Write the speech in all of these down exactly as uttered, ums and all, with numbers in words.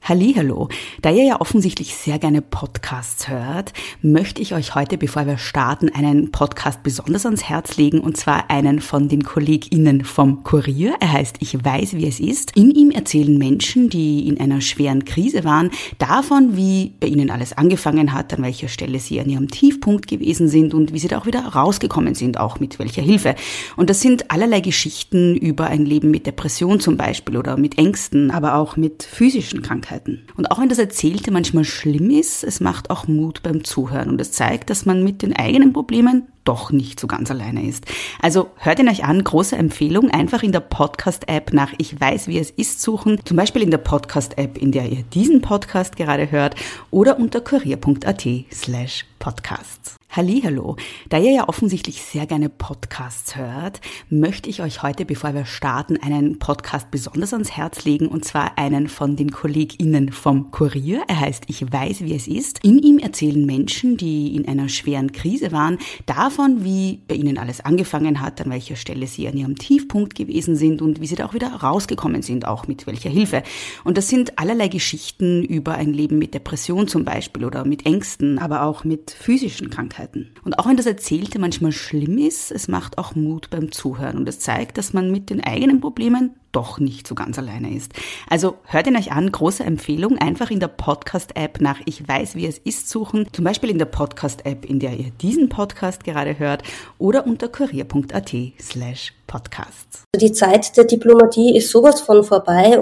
Hallihallo, da ihr ja offensichtlich sehr gerne Podcasts hört, möchte ich euch heute, bevor wir starten, einen Podcast besonders ans Herz legen, und zwar einen von den KollegInnen vom Kurier. Er heißt Ich weiß, wie es ist. In ihm erzählen Menschen, die in einer schweren Krise waren, davon, wie bei ihnen alles angefangen hat, an welcher Stelle sie an ihrem Tiefpunkt gewesen sind und wie sie da auch wieder rausgekommen sind, auch mit welcher Hilfe. Und das sind allerlei Geschichten über ein Leben mit Depression zum Beispiel oder mit Ängsten, aber auch mit physischen Krankheiten. Und auch wenn das Erzählte manchmal schlimm ist, es macht auch Mut beim Zuhören und es zeigt, dass man mit den eigenen Problemen doch nicht so ganz alleine ist. Also hört ihn euch an, große Empfehlung, einfach in der Podcast-App nach Ich weiß, wie es ist suchen, zum Beispiel in der Podcast-App, in der ihr diesen Podcast gerade hört, oder unter kurier.at slash podcasts. Hallihallo, da ihr ja offensichtlich sehr gerne Podcasts hört, möchte ich euch heute, bevor wir starten, einen Podcast besonders ans Herz legen, und zwar einen von den KollegInnen vom Kurier. Er heißt Ich weiß, wie es ist. In ihm erzählen Menschen, die in einer schweren Krise waren, davon, wie bei ihnen alles angefangen hat, an welcher Stelle sie an ihrem Tiefpunkt gewesen sind und wie sie da auch wieder rausgekommen sind, auch mit welcher Hilfe. Und das sind allerlei Geschichten über ein Leben mit Depression zum Beispiel oder mit Ängsten, aber auch mit physischen Krankheiten. Und auch wenn das Erzählte manchmal schlimm ist, es macht auch Mut beim Zuhören und es zeigt, dass man mit den eigenen Problemen doch nicht so ganz alleine ist. Also hört ihn euch an, große Empfehlung, einfach in der Podcast-App nach Ich weiß, wie es ist suchen, zum Beispiel in der Podcast-App, in der ihr diesen Podcast gerade hört, oder unter kurier.at slash podcasts. Die Zeit der Diplomatie ist sowas von vorbei.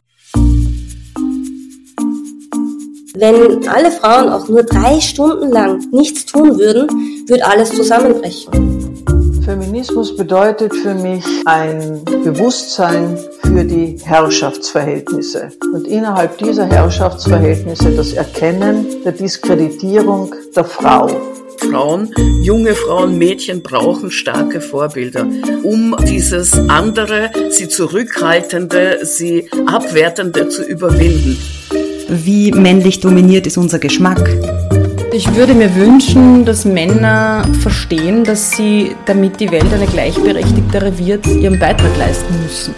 Wenn alle Frauen auch nur drei Stunden lang nichts tun würden, würde alles zusammenbrechen. Feminismus bedeutet für mich ein Bewusstsein für die Herrschaftsverhältnisse und innerhalb dieser Herrschaftsverhältnisse das Erkennen der Diskreditierung der Frau. Frauen, junge Frauen, Mädchen brauchen starke Vorbilder, um dieses andere, sie zurückhaltende, sie abwertende zu überwinden. Wie männlich dominiert ist unser Geschmack? Ich würde mir wünschen, dass Männer verstehen, dass sie, damit die Welt eine gleichberechtigtere wird, ihren Beitrag leisten müssen.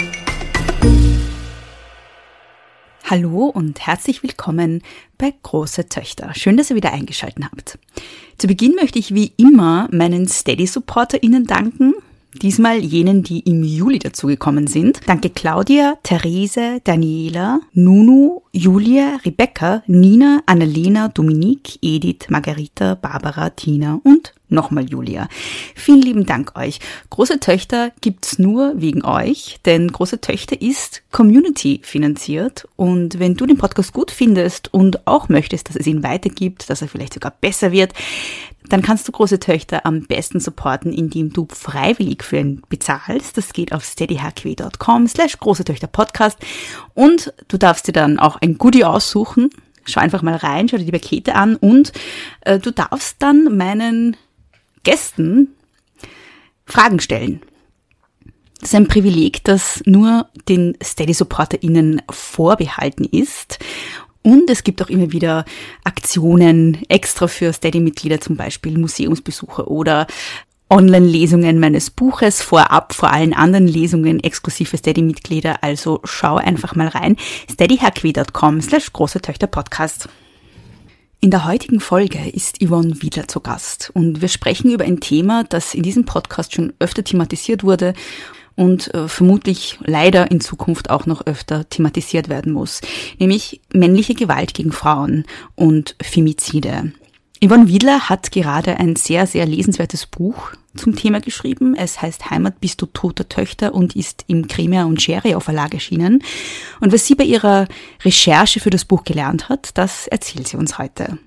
Hallo und herzlich willkommen bei Große Töchter. Schön, dass ihr wieder eingeschaltet habt. Zu Beginn möchte ich wie immer meinen Steady-SupporterInnen danken. Diesmal jenen, die im Juli dazugekommen sind. Danke Claudia, Therese, Daniela, Nunu, Julia, Rebecca, Nina, Annalena, Dominique, Edith, Margarita, Barbara, Tina und nochmal Julia. Vielen lieben Dank euch. Große Töchter gibt's nur wegen euch, denn Große Töchter ist Community finanziert, und wenn du den Podcast gut findest und auch möchtest, dass es ihn weitergibt, dass er vielleicht sogar besser wird, dann kannst du Große Töchter am besten supporten, indem du freiwillig für ihn bezahlst. Das geht auf steadyhq.com slash große Töchter Podcast, und du darfst dir dann auch ein Goodie aussuchen. Schau einfach mal rein, schau dir die Pakete an, und äh, du darfst dann meinen Gästen Fragen stellen. Das ist ein Privileg, das nur den Steady-SupporterInnen vorbehalten ist. Und es gibt auch immer wieder Aktionen extra für Steady-Mitglieder, zum Beispiel Museumsbesuche oder Online-Lesungen meines Buches vorab vor allen anderen Lesungen exklusiv für Steady-Mitglieder. Also schau einfach mal rein. steadyhq.com slash große Töchter Podcast. In der heutigen Folge ist Yvonne Wiedler zu Gast, und wir sprechen über ein Thema, das in diesem Podcast schon öfter thematisiert wurde und äh, vermutlich leider in Zukunft auch noch öfter thematisiert werden muss, nämlich männliche Gewalt gegen Frauen und Femizide. Yvonne Wiedler hat gerade ein sehr, sehr lesenswertes Buch zum Thema geschrieben. Es heißt Heimat bist du toter Töchter und ist im Cremia und Scherio Verlag erschienen. Und was sie bei ihrer Recherche für das Buch gelernt hat, das erzählt sie uns heute.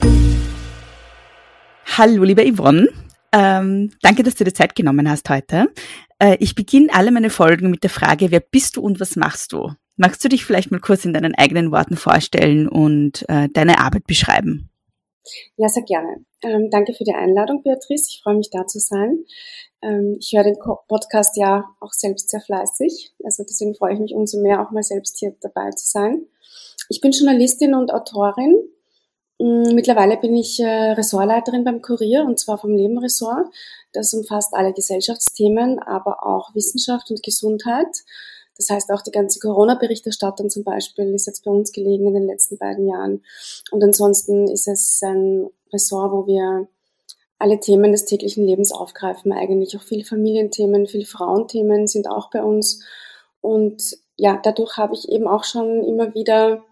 Hallo, liebe Yvonne. Ähm, danke, dass du dir Zeit genommen hast heute. Äh, ich beginne alle meine Folgen mit der Frage, wer bist du und was machst du? Magst du dich vielleicht mal kurz in deinen eigenen Worten vorstellen und äh, deine Arbeit beschreiben? Ja, sehr gerne. Ähm, danke für die Einladung, Beatrice. Ich freue mich, da zu sein. Ähm, ich höre den Podcast ja auch selbst sehr fleißig. Also deswegen freue ich mich umso mehr, auch mal selbst hier dabei zu sein. Ich bin Journalistin und Autorin. Mittlerweile bin ich äh, Ressortleiterin beim Kurier, und zwar vom Leben-Ressort. Das umfasst alle Gesellschaftsthemen, aber auch Wissenschaft und Gesundheit. Das heißt, auch die ganze Corona-Berichterstattung zum Beispiel ist jetzt bei uns gelegen in den letzten beiden Jahren. Und ansonsten ist es ein Ressort, wo wir alle Themen des täglichen Lebens aufgreifen, eigentlich auch viele Familienthemen, viele Frauenthemen sind auch bei uns. Und ja, dadurch habe ich eben auch schon immer wieder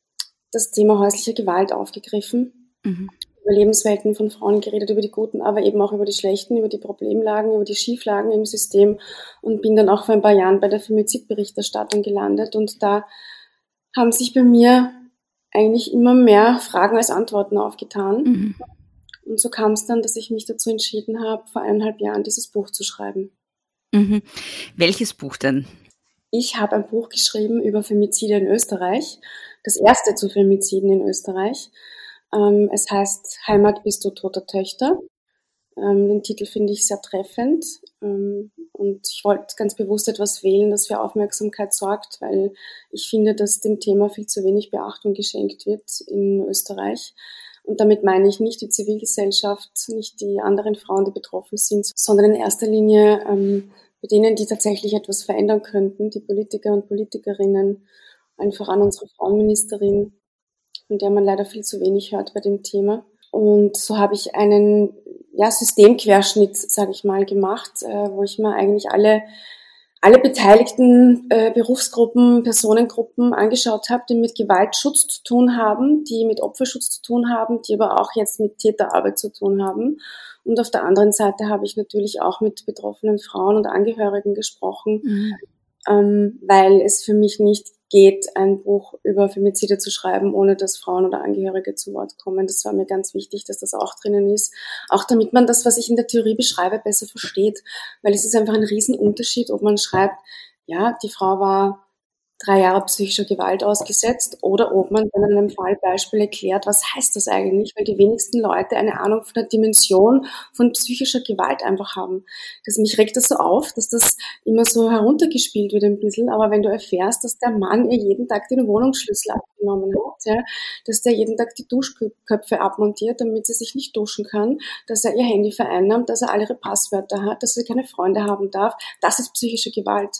das Thema häusliche Gewalt aufgegriffen, mhm. über Lebenswelten von Frauen geredet, über die guten, aber eben auch über die schlechten, über die Problemlagen, über die Schieflagen im System und bin dann auch vor ein paar Jahren bei der Femizidberichterstattung gelandet. Und da haben sich bei mir eigentlich immer mehr Fragen als Antworten aufgetan. Mhm. Und so kam es dann, dass ich mich dazu entschieden habe, vor eineinhalb Jahren dieses Buch zu schreiben. Mhm. Welches Buch denn? Ich habe ein Buch geschrieben über Femizide in Österreich, das erste zu Femiziden in Österreich. Ähm, es heißt Heimat bist du toter Töchter. Ähm, den Titel finde ich sehr treffend ähm, und ich wollte ganz bewusst etwas wählen, das für Aufmerksamkeit sorgt, weil ich finde, dass dem Thema viel zu wenig Beachtung geschenkt wird in Österreich. Und damit meine ich nicht die Zivilgesellschaft, nicht die anderen Frauen, die betroffen sind, sondern in erster Linie ähm, bei denen, die tatsächlich etwas verändern könnten, die Politiker und Politikerinnen, allen voran unsere Frauenministerin, von der man leider viel zu wenig hört bei dem Thema. Und so habe ich einen ja, Systemquerschnitt, sage ich mal, gemacht, äh, wo ich mir eigentlich alle alle beteiligten äh, Berufsgruppen, Personengruppen angeschaut habe, die mit Gewaltschutz zu tun haben, die mit Opferschutz zu tun haben, die aber auch jetzt mit Täterarbeit zu tun haben. Und auf der anderen Seite habe ich natürlich auch mit betroffenen Frauen und Angehörigen gesprochen, mhm. ähm, weil es für mich nicht geht, ein Buch über Femizide zu schreiben, ohne dass Frauen oder Angehörige zu Wort kommen. Das war mir ganz wichtig, dass das auch drinnen ist. Auch damit man das, was ich in der Theorie beschreibe, besser versteht. Weil es ist einfach ein Riesenunterschied, ob man schreibt, ja, die Frau war drei Jahre psychischer Gewalt ausgesetzt oder ob man in einem Fallbeispiel erklärt, was heißt das eigentlich, weil die wenigsten Leute eine Ahnung von der Dimension von psychischer Gewalt einfach haben. Das, mich regt das so auf, dass das immer so heruntergespielt wird ein bisschen, aber wenn du erfährst, dass der Mann ihr jeden Tag den Wohnungsschlüssel abgenommen hat, ja, dass der jeden Tag die Duschköpfe abmontiert, damit sie sich nicht duschen kann, dass er ihr Handy vereinnahmt, dass er alle ihre Passwörter hat, dass sie keine Freunde haben darf, das ist psychische Gewalt.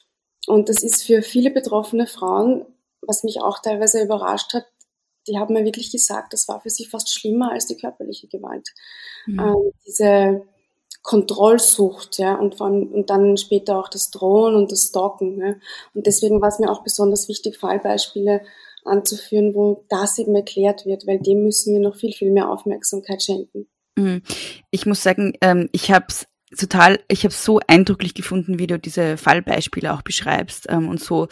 Und das ist für viele betroffene Frauen, was mich auch teilweise überrascht hat, die haben mir wirklich gesagt, das war für sie fast schlimmer als die körperliche Gewalt. Mhm. Ähm, diese Kontrollsucht, ja, und, von, und dann später auch das Drohen und das Stalken. Ja. Und deswegen war es mir auch besonders wichtig, Fallbeispiele anzuführen, wo das eben erklärt wird, weil dem müssen wir noch viel, viel mehr Aufmerksamkeit schenken. Mhm. Ich muss sagen, ähm, ich habe es total, ich habe so eindrücklich gefunden, wie du diese Fallbeispiele auch beschreibst ähm, und so.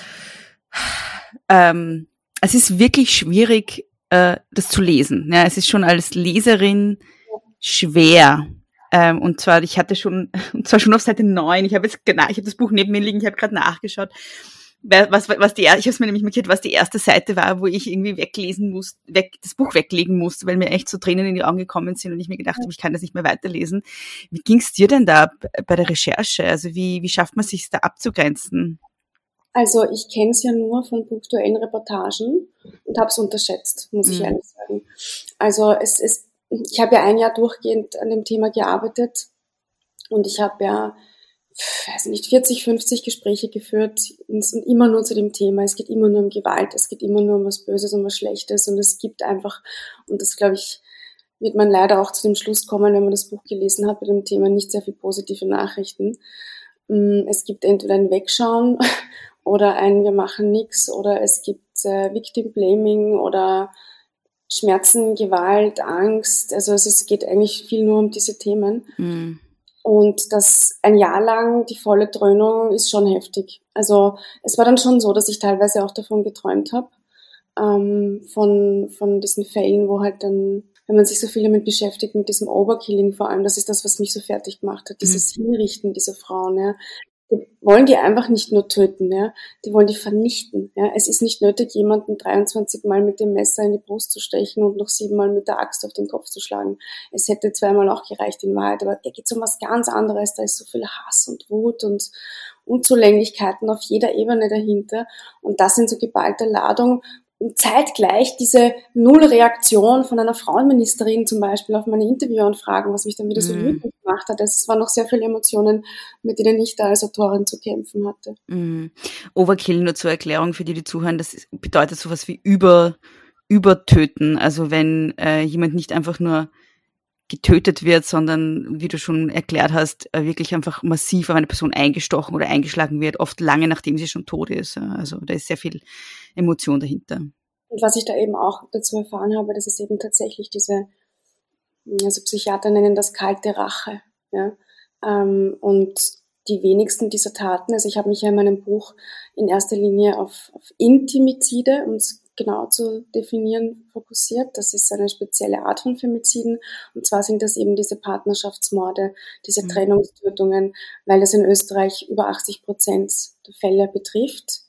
Ähm, es ist wirklich schwierig, äh, das zu lesen. Ja, es ist schon als Leserin schwer. Ähm, und zwar, ich hatte schon, und zwar schon auf Seite neun. Ich habe jetzt genau, ich habe das Buch neben mir liegen. Ich habe gerade nachgeschaut, was, was die, ich habe es mir nämlich markiert, was die erste Seite war, wo ich irgendwie weglesen musste, weg, das Buch weglegen musste, weil mir echt so Tränen in die Augen gekommen sind und ich mir gedacht habe, ich kann das nicht mehr weiterlesen. Wie ging's dir denn da bei der Recherche? Also wie, wie schafft man sich da abzugrenzen? Also ich kenne es ja nur von punktuellen Reportagen und habe es unterschätzt, muss ich mhm. ehrlich sagen. Also es ist, ich habe ja ein Jahr durchgehend an dem Thema gearbeitet und ich habe ja weiß nicht, vierzig, fünfzig Gespräche geführt, immer nur zu dem Thema. Es geht immer nur um Gewalt, es geht immer nur um was Böses, um was Schlechtes und es gibt einfach, und das glaube ich, wird man leider auch zu dem Schluss kommen, wenn man das Buch gelesen hat, bei dem Thema nicht sehr viel positive Nachrichten. Es gibt entweder ein Wegschauen oder ein Wir machen nichts oder es gibt äh, Victim Blaming oder Schmerzen, Gewalt, Angst. Also es, es geht eigentlich viel nur um diese Themen. Mhm. Und das ein Jahr lang, die volle Dröhnung ist schon heftig. Also es war dann schon so, dass ich teilweise auch davon geträumt habe, ähm, von von diesen Fällen, wo halt dann, wenn man sich so viel damit beschäftigt, mit diesem Overkilling vor allem, das ist das, was mich so fertig gemacht hat, dieses mhm. Hinrichten dieser Frauen, ja. Die wollen die einfach nicht nur töten, ja. Die wollen die vernichten, ja. Es ist nicht nötig, jemanden dreiundzwanzig Mal mit dem Messer in die Brust zu stechen und noch sieben Mal mit der Axt auf den Kopf zu schlagen. Es hätte zweimal auch gereicht in Wahrheit, aber da geht es um was ganz anderes. Da ist so viel Hass und Wut und Unzulänglichkeiten auf jeder Ebene dahinter. Und das in so geballter Ladung. zeitgleich diese Nullreaktion von einer Frauenministerin zum Beispiel auf meine Interviewanfragen, was mich dann wieder so Mhm. wütend gemacht hat. Es waren noch sehr viele Emotionen, mit denen ich da als Autorin zu kämpfen hatte. Mhm. Overkill, nur zur Erklärung für die, die zuhören, das ist- bedeutet sowas wie über, übertöten. Also wenn äh, jemand nicht einfach nur getötet wird, sondern, wie du schon erklärt hast, äh, wirklich einfach massiv auf eine Person eingestochen oder eingeschlagen wird, oft lange nachdem sie schon tot ist. Ja. Also da ist sehr viel Emotion dahinter. Und was ich da eben auch dazu erfahren habe, das ist eben tatsächlich diese, also Psychiater nennen das kalte Rache. Ja? Ähm, und die wenigsten dieser Taten, also ich habe mich ja in meinem Buch in erster Linie auf, auf Intimizide, um es genau zu definieren, fokussiert. Das ist eine spezielle Art von Femiziden. Und zwar sind das eben diese Partnerschaftsmorde, diese Mhm. Trennungstötungen, weil das in Österreich über achtzig Prozent der Fälle betrifft.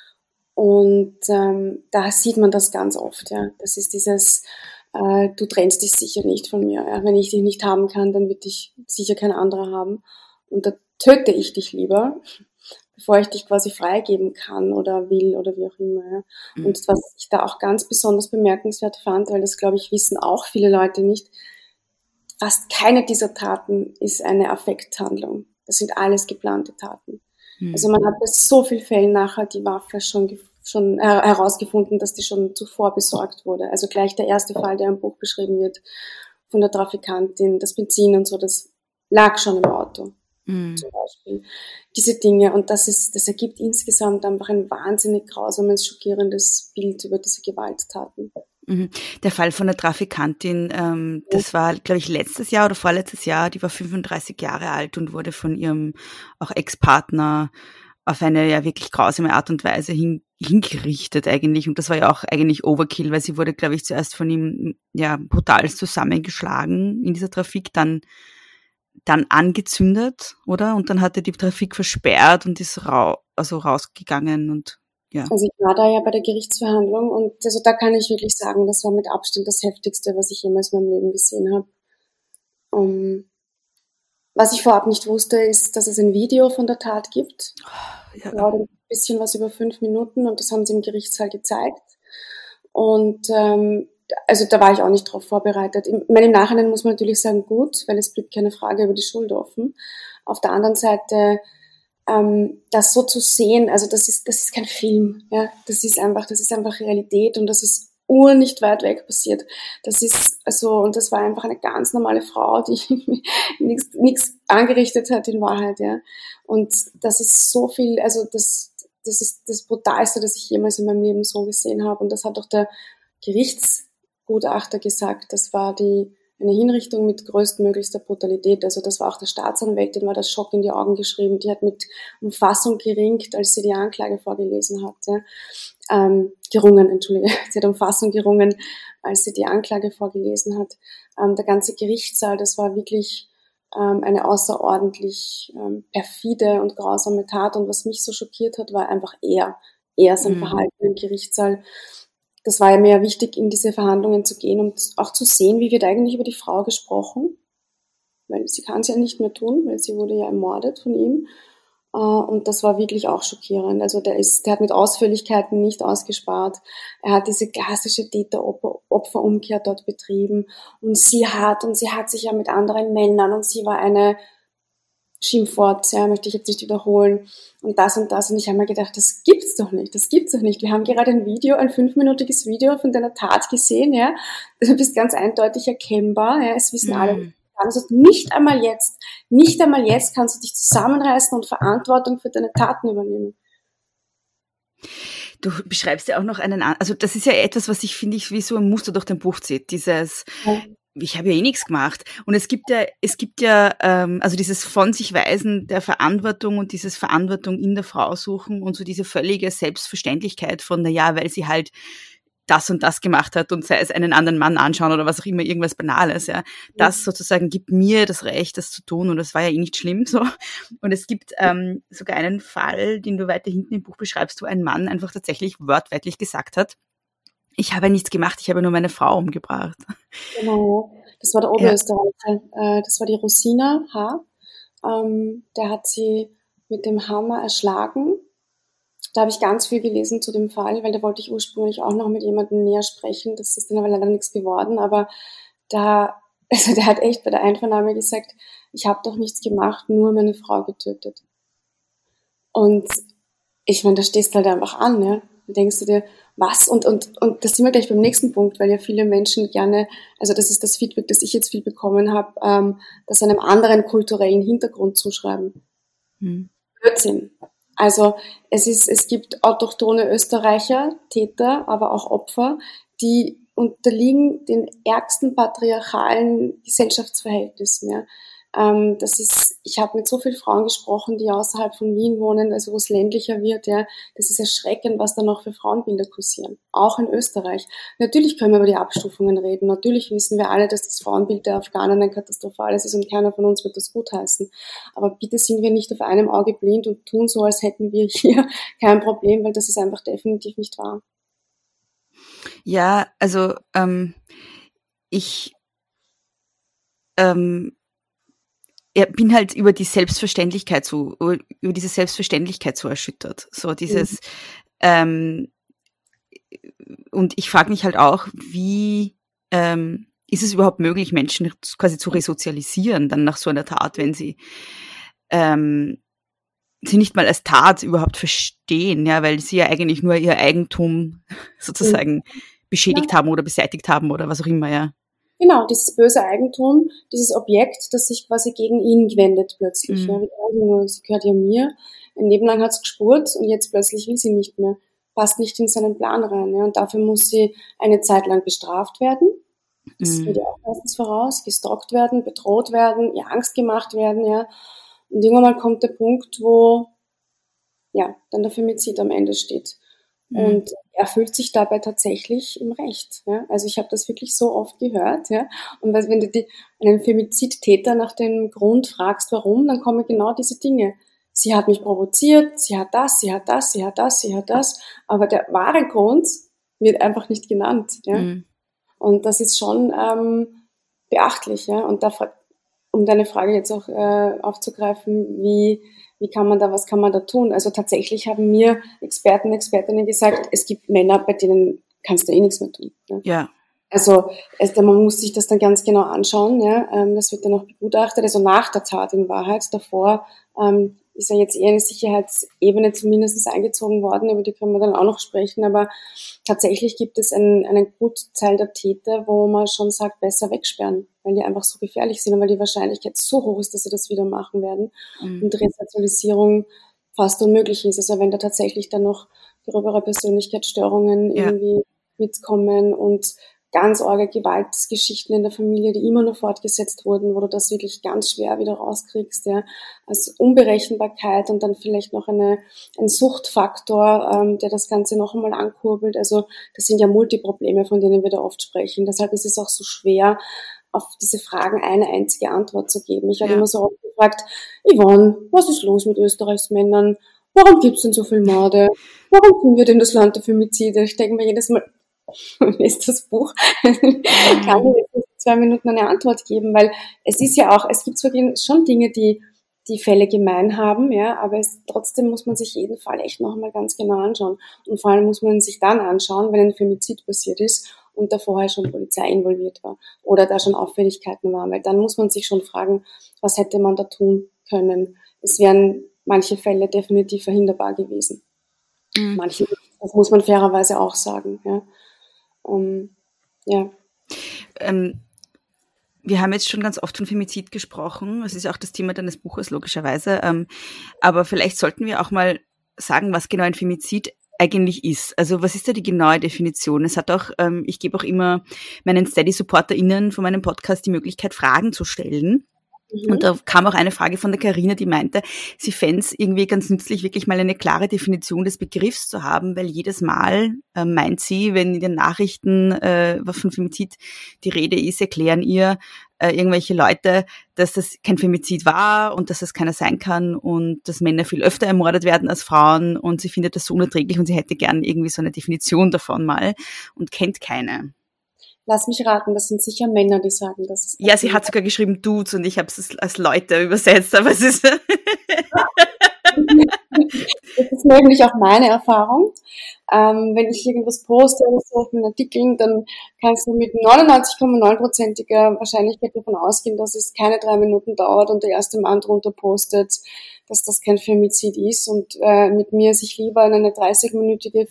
Und ähm, da sieht man das ganz oft. Ja, das ist dieses, äh, du trennst dich sicher nicht von mir. Ja? Wenn ich dich nicht haben kann, dann wird dich sicher kein anderer haben. Und da töte ich dich lieber, bevor ich dich quasi freigeben kann oder will oder wie auch immer. Ja? Mhm. Und was ich da auch ganz besonders bemerkenswert fand, weil das, glaube ich, wissen auch viele Leute nicht, fast keine dieser Taten ist eine Affekthandlung. Das sind alles geplante Taten. Mhm. Also man hat bei so vielen Fällen nachher die Waffe schon, gef- schon her- herausgefunden, dass die schon zuvor besorgt wurde. Also gleich der erste Fall, der im Buch beschrieben wird, von der Trafikantin, das Benzin und so, das lag schon im Auto. Mhm. Zum Beispiel. Diese Dinge. Und das ist, das ergibt insgesamt einfach ein wahnsinnig grausames, schockierendes Bild über diese Gewalttaten. Mhm. Der Fall von der Trafikantin, ähm, das war, glaube ich, letztes Jahr oder vorletztes Jahr, die war fünfunddreißig Jahre alt und wurde von ihrem auch Ex-Partner auf eine ja wirklich grausame Art und Weise hin, hingerichtet eigentlich. Und das war ja auch eigentlich Overkill, weil sie wurde, glaube ich, zuerst von ihm ja brutal zusammengeschlagen in dieser Trafik, dann dann angezündet, oder? Und dann hat er die Trafik versperrt und ist rau also rausgegangen und ja. Also ich war da ja bei der Gerichtsverhandlung und also da kann ich wirklich sagen, das war mit Abstand das Heftigste, was ich jemals in meinem Leben gesehen habe. Um, was ich vorab nicht wusste, ist, dass es ein Video von der Tat gibt. Ja. Ja, ein bisschen was über fünf Minuten und das haben sie im Gerichtssaal gezeigt. Und ähm, also da war ich auch nicht drauf vorbereitet. Ich meine, im Nachhinein muss man natürlich sagen, gut, weil es blieb keine Frage über die Schuld offen. Auf der anderen Seite, ähm, das so zu sehen, also das ist, das ist kein Film, ja, das ist einfach, das ist einfach Realität und das ist ur nicht weit weg passiert. Das ist, also, und das war einfach eine ganz normale Frau, die nichts, nichts angerichtet hat in Wahrheit, ja. Und das ist so viel, also das, das ist das Brutalste, das ich jemals in meinem Leben so gesehen habe. Und das hat auch der Gerichtsgutachter gesagt. Das war die, eine Hinrichtung mit größtmöglichster Brutalität. Also das war auch der Staatsanwältin, war das Schock in die Augen geschrieben. Die hat mit Umfassung geringt, als sie die Anklage vorgelesen hat. Ja. Ähm, gerungen, entschuldige. Sie hat Umfassung gerungen, als sie die Anklage vorgelesen hat. Ähm, der ganze Gerichtssaal, das war wirklich ähm, eine außerordentlich ähm, perfide und grausame Tat. Und was mich so schockiert hat, war einfach er. Er sein Mhm. Verhalten im Gerichtssaal. Das war ja mir wichtig, in diese Verhandlungen zu gehen und auch zu sehen, wie wird eigentlich über die Frau gesprochen. Weil sie kann es ja nicht mehr tun, weil sie wurde ja ermordet von ihm. Und das war wirklich auch schockierend. Also der ist, der hat mit Ausführlichkeiten nicht ausgespart. Er hat diese klassische Täter-Opfer-Umkehr dort betrieben. Und sie hat, und sie hat sich ja mit anderen Männern, und sie war eine Schimpfwort, ja, möchte ich jetzt nicht wiederholen. Und das und das. Und ich habe mir gedacht, das gibt's doch nicht, das gibt's doch nicht. Wir haben gerade ein Video, ein fünfminütiges Video von deiner Tat gesehen, ja. Du bist ganz eindeutig erkennbar, ja. Es wissen Mhm. alle. Also nicht einmal jetzt, nicht einmal jetzt kannst du dich zusammenreißen und Verantwortung für deine Taten übernehmen. Du beschreibst ja auch noch einen, an- also das ist ja etwas, was ich, finde ich, wie so ein Muster durch dein Buch zieht, dieses, Ja. ich habe ja eh nichts gemacht. Und es gibt ja, es gibt ja, ähm, also dieses von sich Weisen der Verantwortung und dieses Verantwortung in der Frau suchen und so diese völlige Selbstverständlichkeit von, na ja, weil sie halt das und das gemacht hat und sei es einen anderen Mann anschauen oder was auch immer, irgendwas Banales, ja. Das sozusagen gibt mir das Recht, das zu tun und das war ja eh nicht schlimm, so. Und es gibt ähm, sogar einen Fall, den du weiter hinten im Buch beschreibst, wo ein Mann einfach tatsächlich wortwörtlich gesagt hat, ich habe nichts gemacht, ich habe nur meine Frau umgebracht. Genau, das war der Ja. Oberösterreicher, äh, das war die Rosina H. Ähm, der hat sie mit dem Hammer erschlagen Da habe ich ganz viel gelesen zu dem Fall, weil da wollte ich ursprünglich auch noch mit jemandem näher sprechen. Das ist dann aber leider nichts geworden. Aber da, also der hat echt bei der Einvernahme gesagt, ich habe doch nichts gemacht, nur meine Frau getötet. Und ich meine, da stehst du halt einfach an, ja. Da denkst du dir, was? Und, und, und das sind wir gleich beim nächsten Punkt, weil ja viele Menschen gerne, also das ist das Feedback, das ich jetzt viel bekommen habe, ähm, das einem anderen kulturellen Hintergrund zuschreiben. Hm. Blödsinn. Also es ist, es gibt autochthone Österreicher, Täter, aber auch Opfer, die unterliegen den ärgsten patriarchalen Gesellschaftsverhältnissen. Ja. Ähm, das ist, ich habe mit so vielen Frauen gesprochen, die außerhalb von Wien wohnen, also wo es ländlicher wird. Ja, das ist erschreckend, was da noch für Frauenbilder kursieren, auch in Österreich. Natürlich können wir über die Abstufungen reden. Natürlich wissen wir alle, dass das Frauenbild der Afghanen ein katastrophales ist und keiner von uns wird das gutheißen. Aber bitte sind wir nicht auf einem Auge blind und tun so, als hätten wir hier kein Problem, weil das ist einfach definitiv nicht wahr. Ja, also ähm, ich ähm, ja, bin halt über die Selbstverständlichkeit so, über diese Selbstverständlichkeit so erschüttert. So dieses mhm. ähm, und ich frage mich halt auch, wie ähm, ist es überhaupt möglich, Menschen quasi zu resozialisieren dann nach so einer Tat, wenn sie ähm, sie nicht mal als Tat überhaupt verstehen, ja, weil sie ja eigentlich nur ihr Eigentum sozusagen mhm. beschädigt ja. haben oder beseitigt haben oder was auch immer, ja. Genau, dieses böse Eigentum, dieses Objekt, das sich quasi gegen ihn wendet plötzlich. Mhm. Ja, sie gehört ja mir. Ein Leben lang hat es gespurt und jetzt plötzlich will sie nicht mehr. Passt nicht in seinen Plan rein. Ja, und dafür muss sie eine Zeit lang bestraft werden. Das mhm. geht ja auch meistens voraus. Gestalkt werden, bedroht werden, ihr Angst gemacht werden. Ja. Und irgendwann mal kommt der Punkt, wo ja dann der Femizid am Ende steht. Mhm. Und er fühlt sich dabei tatsächlich im Recht. Ja? Also ich habe das wirklich so oft gehört. Ja? Und wenn du die, einen Femizidtäter nach dem Grund fragst, warum, dann kommen genau diese Dinge. Sie hat mich provoziert, sie hat das, sie hat das, sie hat das, sie hat das. Aber der wahre Grund wird einfach nicht genannt. Ja? Mhm. Und das ist schon ähm, beachtlich. Ja? Und da, um deine Frage jetzt auch äh, aufzugreifen, wie Wie kann man da, was kann man da tun? Also tatsächlich haben mir Experten, Expertinnen gesagt, es gibt Männer, bei denen kannst du eh nichts mehr tun. Ja. ja. Also es, man muss sich das dann ganz genau anschauen. Ja. Das wird dann auch begutachtet. Also nach der Tat in Wahrheit. Davor ähm, ist ja jetzt eher eine Sicherheitsebene zumindest eingezogen worden, über die können wir dann auch noch sprechen. Aber tatsächlich gibt es einen, einen Gutteil der Täter, wo man schon sagt, besser wegsperren, weil die einfach so gefährlich sind und weil die Wahrscheinlichkeit so hoch ist, dass sie das wieder machen werden. Mhm. Und Resozialisierung fast unmöglich ist. Also wenn da tatsächlich dann noch gröbere Persönlichkeitsstörungen ja. irgendwie mitkommen und ganz arge Gewaltgeschichten in der Familie, die immer noch fortgesetzt wurden, wo du das wirklich ganz schwer wieder rauskriegst, ja, als Unberechenbarkeit und dann vielleicht noch eine, ein Suchtfaktor, ähm, der das Ganze noch einmal ankurbelt. Also das sind ja Multiprobleme, von denen wir da oft sprechen. Deshalb ist es auch so schwer, auf diese Fragen eine einzige Antwort zu geben. Ich habe ja. immer so oft gefragt, Yvonne, was ist los mit Österreichs Männern? Warum gibt's denn so viel Morde? Warum sind wir denn das Land der Femizide? Ich denke mir jedes Mal, ist das Buch, kann ich jetzt in zwei Minuten eine Antwort geben, weil es ist ja auch, es gibt zwar schon Dinge, die die Fälle gemein haben, ja, aber es, trotzdem muss man sich jeden Fall echt noch einmal ganz genau anschauen. Und vor allem muss man sich dann anschauen, wenn ein Femizid passiert ist und da vorher schon Polizei involviert war oder da schon Auffälligkeiten waren, weil dann muss man sich schon fragen, was hätte man da tun können. Es wären manche Fälle definitiv verhinderbar gewesen. Mhm. Manche, das muss man fairerweise auch sagen, ja. Um, ja. Ähm, wir haben jetzt schon ganz oft von Femizid gesprochen. Das ist ja auch das Thema deines Buches, logischerweise. Ähm, aber vielleicht sollten wir auch mal sagen, was genau ein Femizid eigentlich ist. Also was ist da die genaue Definition? Es hat auch, ähm, ich gebe auch immer meinen Steady-SupporterInnen von meinem Podcast die Möglichkeit, Fragen zu stellen. Mhm. Und da kam auch eine Frage von der Carina, die meinte, sie fände es irgendwie ganz nützlich, wirklich mal eine klare Definition des Begriffs zu haben, weil jedes Mal, äh, meint sie, wenn in den Nachrichten äh, was von Femizid die Rede ist, erklären ihr äh, irgendwelche Leute, dass das kein Femizid war und dass das keiner sein kann und dass Männer viel öfter ermordet werden als Frauen und sie findet das so unerträglich und sie hätte gern irgendwie so eine Definition davon mal und kennt keine. Lass mich raten, das sind sicher Männer, die sagen, dass es... Ja, sie hat sogar geschrieben Dudes und ich habe es als Leute übersetzt, aber es ist... Das ist nämlich auch meine Erfahrung. Ähm, wenn ich irgendwas poste oder so auf den Artikeln, dann kannst du mit neunundneunzig Komma neun prozentiger Wahrscheinlichkeit davon ausgehen, dass es keine drei Minuten dauert und der erste Mann drunter postet, dass das kein Femizid ist und äh, mit mir sich lieber in eine dreißigminütige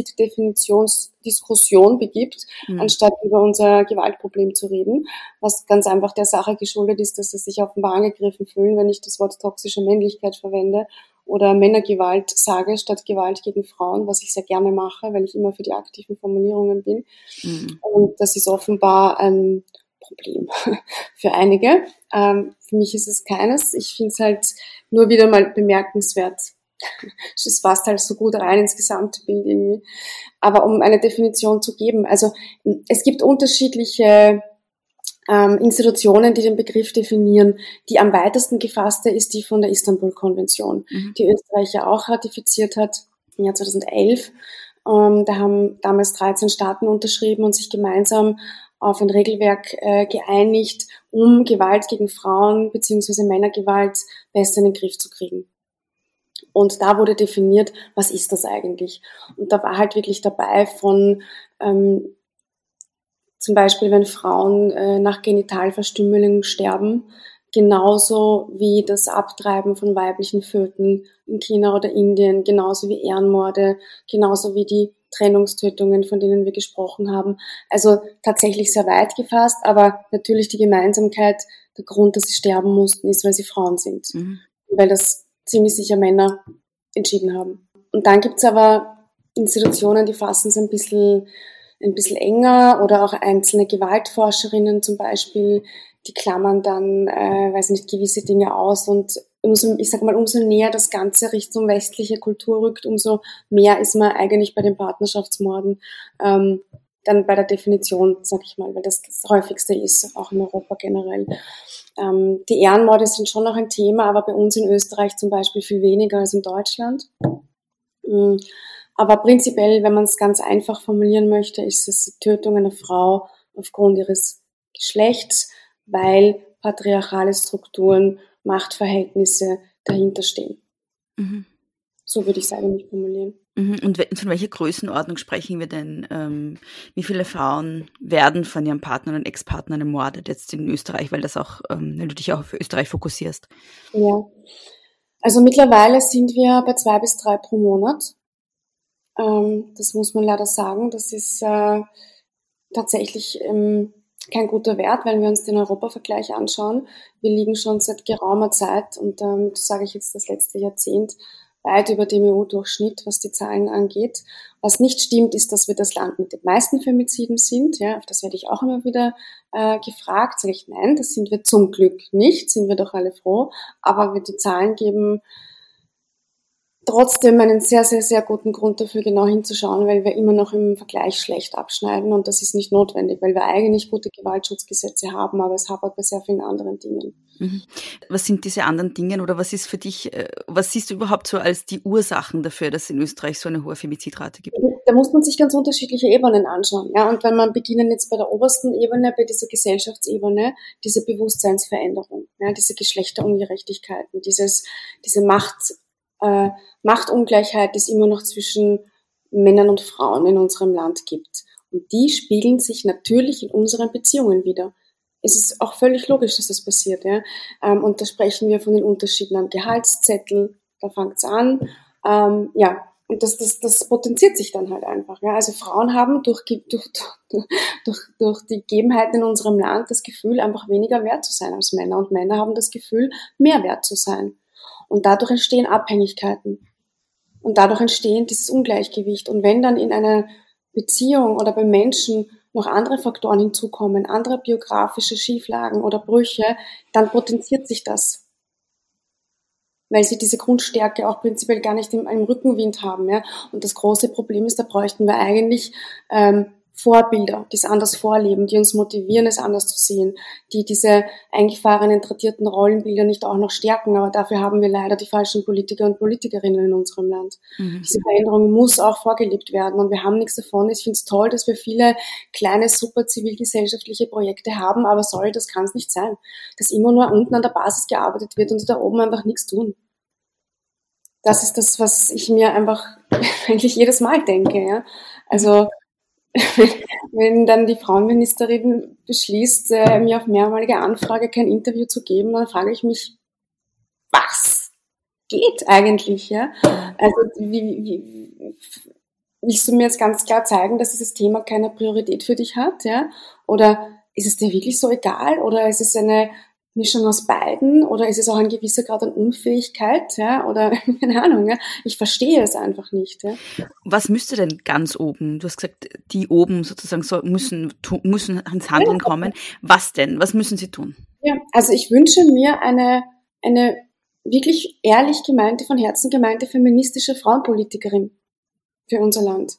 Femizid-Definitionsdiskussion begibt, mhm. anstatt über unser Gewaltproblem zu reden, was ganz einfach der Sache geschuldet ist, dass sie sich offenbar angegriffen fühlen, wenn ich das Wort toxische Männlichkeit verwende oder Männergewalt sage statt Gewalt gegen Frauen, was ich sehr gerne mache, weil ich immer für die aktiven Formulierungen bin. Mhm. Und das ist offenbar ein Problem für einige. Ähm, für mich ist es keines. Ich finde es halt nur wieder mal bemerkenswert. Es passt halt so gut rein ins Gesamtbild irgendwie. Aber um eine Definition zu geben, also es gibt unterschiedliche ähm, Institutionen, die den Begriff definieren. Die am weitesten gefasste ist die von der Istanbul-Konvention, mhm. die Österreich ja auch ratifiziert hat im Jahr zweitausendelf. Ähm, da haben damals dreizehn Staaten unterschrieben und sich gemeinsam auf ein Regelwerk äh, geeinigt, um Gewalt gegen Frauen bzw. Männergewalt besser in den Griff zu kriegen. Und da wurde definiert, was ist das eigentlich? Und da war halt wirklich dabei von ähm, zum Beispiel, wenn Frauen äh, nach Genitalverstümmelung sterben, genauso wie das Abtreiben von weiblichen Föten in China oder Indien, genauso wie Ehrenmorde, genauso wie die Trennungstötungen, von denen wir gesprochen haben. Also tatsächlich sehr weit gefasst, aber natürlich die Gemeinsamkeit, der Grund, dass sie sterben mussten, ist, weil sie Frauen sind. Mhm. Weil das ziemlich sicher Männer entschieden haben. Und dann gibt's aber Institutionen, die fassen es ein bisschen, ein bisschen enger oder auch einzelne Gewaltforscherinnen zum Beispiel, die klammern dann, äh, weiß nicht, gewisse Dinge aus und umso, ich sag mal, umso näher das Ganze Richtung westliche Kultur rückt, umso mehr ist man eigentlich bei den Partnerschaftsmorden ähm, dann bei der Definition, sag ich mal, weil das das häufigste ist, auch in Europa generell. Ähm, die Ehrenmorde sind schon noch ein Thema, aber bei uns in Österreich zum Beispiel viel weniger als in Deutschland. Ähm, aber prinzipiell, wenn man es ganz einfach formulieren möchte, ist es die Tötung einer Frau aufgrund ihres Geschlechts, weil patriarchale Strukturen, Machtverhältnisse dahinter stehen. Mhm. So würde ich es eigentlich formulieren. Mhm. Und von welcher Größenordnung sprechen wir denn? Ähm, wie viele Frauen werden von ihren Partnern und Ex-Partnern ermordet jetzt in Österreich, weil das auch, ähm, wenn du dich auch auf Österreich fokussierst? Ja, also mittlerweile sind wir bei zwei bis drei pro Monat. Ähm, das muss man leider sagen. Das ist äh, tatsächlich ähm, kein guter Wert, wenn wir uns den Europavergleich anschauen. Wir liegen schon seit geraumer Zeit, und ähm, das sage ich jetzt das letzte Jahrzehnt, weit über dem E U-Durchschnitt, was die Zahlen angeht. Was nicht stimmt, ist, dass wir das Land mit den meisten Femiziden sind. Ja, auf das werde ich auch immer wieder äh, gefragt. Sage ich, nein, das sind wir zum Glück nicht, sind wir doch alle froh. Aber wir die Zahlen geben trotzdem einen sehr, sehr, sehr guten Grund dafür, genau hinzuschauen, weil wir immer noch im Vergleich schlecht abschneiden, und das ist nicht notwendig, weil wir eigentlich gute Gewaltschutzgesetze haben, aber es hapert bei sehr vielen anderen Dingen. Mhm. Was sind diese anderen Dinge, oder was ist für dich, was siehst du überhaupt so als die Ursachen dafür, dass es in Österreich so eine hohe Femizidrate gibt? Da muss man sich ganz unterschiedliche Ebenen anschauen. Ja, und wenn man beginnen jetzt bei der obersten Ebene, bei dieser Gesellschaftsebene, diese Bewusstseinsveränderung, ja, diese Geschlechterungerechtigkeiten, dieses, diese Macht, Äh, Machtungleichheit, die es immer noch zwischen Männern und Frauen in unserem Land gibt. Und die spiegeln sich natürlich in unseren Beziehungen wieder. Es ist auch völlig logisch, dass das passiert. Ja? Ähm, und da sprechen wir von den Unterschieden am Gehaltszettel, da fängt es an. Ähm, ja, und das, das, das potenziert sich dann halt einfach. Ja? Also Frauen haben durch, durch, durch, durch die Gegebenheiten in unserem Land das Gefühl, einfach weniger wert zu sein als Männer. Und Männer haben das Gefühl, mehr wert zu sein. Und dadurch entstehen Abhängigkeiten. Und dadurch entstehen dieses Ungleichgewicht. Und wenn dann in einer Beziehung oder bei Menschen noch andere Faktoren hinzukommen, andere biografische Schieflagen oder Brüche, dann potenziert sich das. Weil sie diese Grundstärke auch prinzipiell gar nicht im, im Rückenwind haben. Ja? Und das große Problem ist, da bräuchten wir eigentlich ähm, Vorbilder, die es anders vorleben, die uns motivieren, es anders zu sehen, die diese eingefahrenen, tradierten Rollenbilder nicht auch noch stärken. Aber dafür haben wir leider die falschen Politiker und Politikerinnen in unserem Land. Mhm. Diese Veränderung muss auch vorgelebt werden, und wir haben nichts davon. Ich finde es toll, dass wir viele kleine, super zivilgesellschaftliche Projekte haben, aber sorry, das kann es nicht sein, dass immer nur unten an der Basis gearbeitet wird und da oben einfach nichts tun. das ist das, was ich mir einfach eigentlich jedes Mal denke. Ja? Also wenn dann die Frauenministerin beschließt, äh, mir auf mehrmalige Anfrage kein Interview zu geben, dann frage ich mich, was geht eigentlich? Ja? Also wie, wie, willst du mir jetzt ganz klar zeigen, dass dieses Thema keine Priorität für dich hat? Ja? Oder ist es dir wirklich so egal? Oder ist es eine Mischung aus beiden? Oder ist es auch ein gewisser Grad an Unfähigkeit? Ja? Oder keine Ahnung. Ja? Ich verstehe es einfach nicht. Ja? Was müsste denn ganz oben? Du hast gesagt, die oben sozusagen so müssen, tu, müssen ans Handeln kommen. Was denn? Was müssen sie tun? Ja, also ich wünsche mir eine, eine wirklich ehrlich gemeinte, von Herzen gemeinte feministische Frauenpolitikerin für unser Land,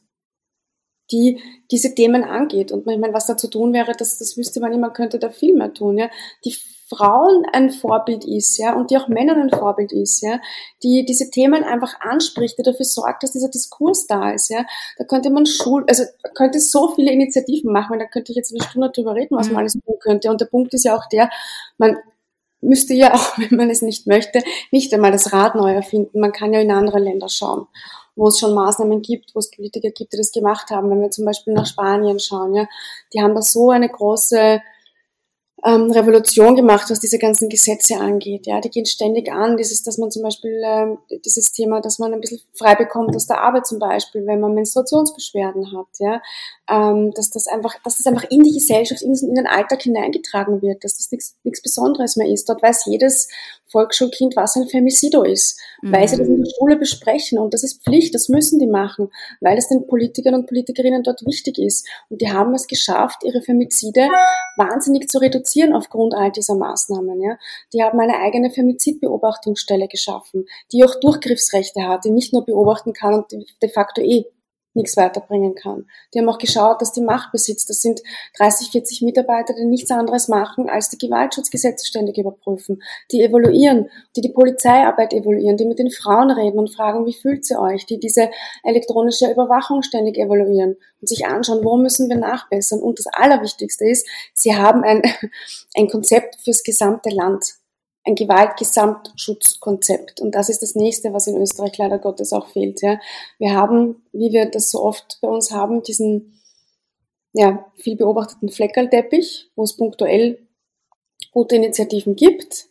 die diese Themen angeht. Und ich meine, was da zu tun wäre, das, das wüsste man nicht, man könnte da viel mehr tun, ja. Die Frauen ein Vorbild ist, ja, und die auch Männern ein Vorbild ist, ja, die diese Themen einfach anspricht, die dafür sorgt, dass dieser Diskurs da ist, ja. Da könnte man Schul, also könnte so viele Initiativen machen, da könnte ich jetzt eine Stunde drüber reden, was man alles tun könnte. Und der Punkt ist ja auch der, man müsste ja auch, wenn man es nicht möchte, nicht einmal das Rad neu erfinden. Man kann ja in andere Länder schauen, wo es schon Maßnahmen gibt, wo es Politiker gibt, die das gemacht haben. Wenn wir zum Beispiel nach Spanien schauen, ja, die haben da so eine große ähm, Revolution gemacht, was diese ganzen Gesetze angeht. Ja, die gehen ständig an. Dieses, dass man zum Beispiel ähm, dieses Thema, dass man ein bisschen frei bekommt aus der Arbeit zum Beispiel, wenn man Menstruationsbeschwerden hat. Ja, ähm, dass das einfach, dass das einfach in die Gesellschaft, in, in den Alltag hineingetragen wird, dass das nichts nichts Besonderes mehr ist. Dort weiß jedes Volksschulkind, was ein Femicido ist, mhm. weil sie das in der Schule besprechen und das ist Pflicht, das müssen die machen, weil es den Politikern und Politikerinnen dort wichtig ist. Und die haben es geschafft, ihre Femizide wahnsinnig zu reduzieren aufgrund all dieser Maßnahmen. Ja. Die haben eine eigene Femizidbeobachtungsstelle geschaffen, die auch Durchgriffsrechte hat, die nicht nur beobachten kann und de facto eh nichts weiterbringen kann. Die haben auch geschaut, dass die Macht besitzt. Das sind dreißig, vierzig Mitarbeiter, die nichts anderes machen, als die Gewaltschutzgesetze ständig überprüfen, die evaluieren, die die Polizeiarbeit evaluieren, die mit den Frauen reden und fragen, wie fühlt sie euch, die diese elektronische Überwachung ständig evaluieren und sich anschauen, wo müssen wir nachbessern. Und das Allerwichtigste ist, sie haben ein, ein Konzept fürs gesamte Land. Ein Gewaltgesamtschutzkonzept. Und das ist das Nächste, was in Österreich leider Gottes auch fehlt. Ja. Wir haben, wie wir das so oft bei uns haben, diesen ja, viel beobachteten Fleckerlteppich, wo es punktuell gute Initiativen gibt.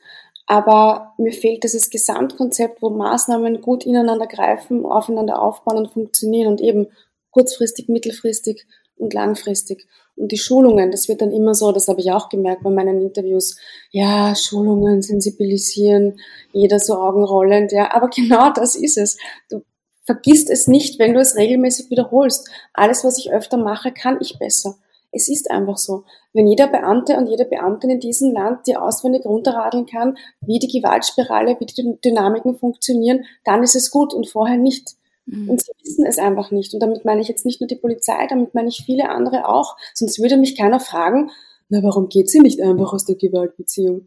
Aber mir fehlt dieses Gesamtkonzept, wo Maßnahmen gut ineinander greifen, aufeinander aufbauen und funktionieren und eben kurzfristig, mittelfristig und langfristig. Und die Schulungen, das wird dann immer so, das habe ich auch gemerkt bei meinen Interviews, ja, Schulungen, sensibilisieren, jeder so augenrollend, ja, aber genau das ist es. Du vergisst es nicht, wenn du es regelmäßig wiederholst. Alles, was ich öfter mache, kann ich besser. Es ist einfach so. Wenn jeder Beamte und jede Beamtin in diesem Land dir auswendig runterradeln kann, wie die Gewaltspirale, wie die Dynamiken funktionieren, dann ist es gut und vorher nicht. Und sie wissen es einfach nicht. Und damit meine ich jetzt nicht nur die Polizei, damit meine ich viele andere auch. Sonst würde mich keiner fragen, na, warum geht sie nicht einfach aus der Gewaltbeziehung?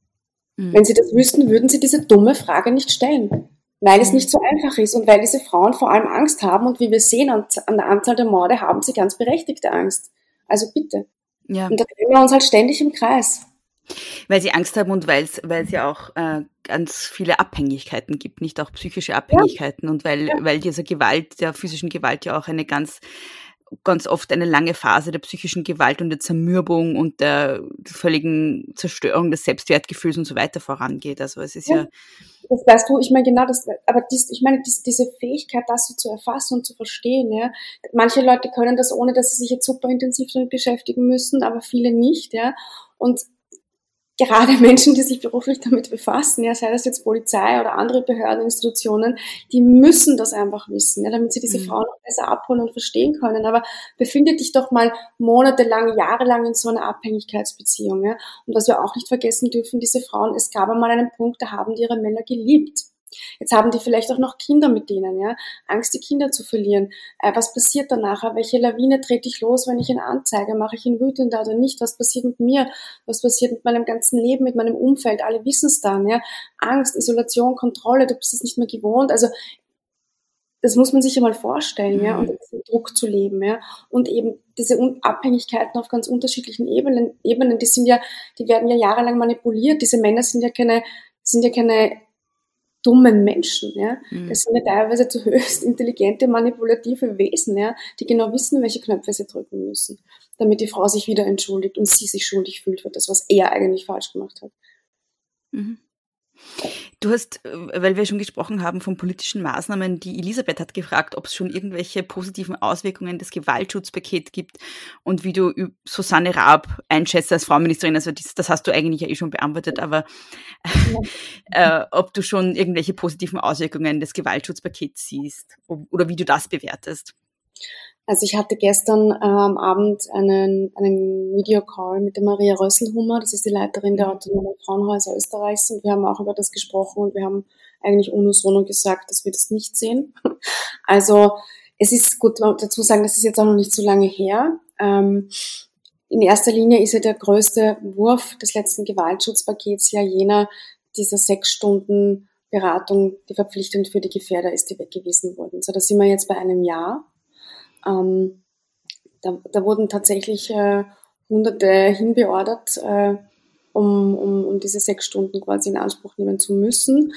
Mhm. Wenn sie das wüssten, würden sie diese dumme Frage nicht stellen. Weil es nicht so einfach ist und weil diese Frauen vor allem Angst haben. Und wie wir sehen an, an der Anzahl der Morde, haben sie ganz berechtigte Angst. Also bitte. Ja. Und da drehen wir uns halt ständig im Kreis. Weil sie Angst haben und weil es ja auch äh, ganz viele Abhängigkeiten gibt, nicht auch psychische Abhängigkeiten. Ja. Und weil, ja. weil diese Gewalt, der physischen Gewalt ja auch eine ganz, ganz oft eine lange Phase der psychischen Gewalt und der Zermürbung und der völligen Zerstörung des Selbstwertgefühls und so weiter vorangeht. Also es ist ja... ja das weißt du, ich meine genau das, aber dies, ich meine dies, diese Fähigkeit, das so zu erfassen und zu verstehen, ja. Manche Leute können das, ohne dass sie sich jetzt super intensiv damit beschäftigen müssen, aber viele nicht, ja. Und gerade Menschen, die sich beruflich damit befassen, ja, sei das jetzt Polizei oder andere Behörden, Institutionen, die müssen das einfach wissen, ja, damit sie diese mhm. Frauen auch besser abholen und verstehen können. Aber befindet dich doch mal monatelang, jahrelang in so einer Abhängigkeitsbeziehung. Ja. Und was wir auch nicht vergessen dürfen, diese Frauen, es gab einmal einen Punkt, da haben die ihre Männer geliebt. Jetzt haben die vielleicht auch noch Kinder mit denen, ja. Angst, die Kinder zu verlieren. Äh, was passiert danach? Welche Lawine trete ich los, wenn ich ihn anzeige? Mache ich ihn wütender oder nicht? Was passiert mit mir? Was passiert mit meinem ganzen Leben, mit meinem Umfeld? Alle wissen es dann, ja. Angst, Isolation, Kontrolle, du bist es nicht mehr gewohnt. Also, das muss man sich ja mal vorstellen, mhm. ja. Und diesen Druck zu leben, ja. Und eben diese Abhängigkeiten auf ganz unterschiedlichen Ebenen, Ebenen, die sind ja, die werden ja jahrelang manipuliert. Diese Männer sind ja keine, sind ja keine, dummen Menschen, ja. Mhm. Das sind ja teilweise zu höchst intelligente, manipulative Wesen, ja, die genau wissen, welche Knöpfe sie drücken müssen, damit die Frau sich wieder entschuldigt und sie sich schuldig fühlt für das, was er eigentlich falsch gemacht hat. Mhm. Du hast, weil wir schon gesprochen haben von politischen Maßnahmen, die Elisabeth hat gefragt, ob es schon irgendwelche positiven Auswirkungen des Gewaltschutzpakets gibt und wie du Susanne Raab einschätzt als Frauenministerin. Also das, das hast du eigentlich ja eh schon beantwortet, aber äh, ob du schon irgendwelche positiven Auswirkungen des Gewaltschutzpakets siehst oder wie du das bewertest. Also ich hatte gestern äh, am Abend einen, einen Videocall mit der Maria Rösselhummer, das ist die Leiterin der Autonomen Frauenhäuser Österreichs, und wir haben auch über das gesprochen und wir haben eigentlich unisono gesagt, dass wir das nicht sehen. Also es ist gut dazu sagen, das ist jetzt auch noch nicht so lange her. Ähm, in erster Linie ist ja der größte Wurf des letzten Gewaltschutzpakets ja jener dieser sechs Stunden Beratung, die verpflichtend für die Gefährder ist, die weggewiesen wurden. So, da sind wir jetzt bei einem Jahr. Ähm, da, da wurden tatsächlich äh, Hunderte hinbeordert, äh, um, um, um diese sechs Stunden quasi in Anspruch nehmen zu müssen.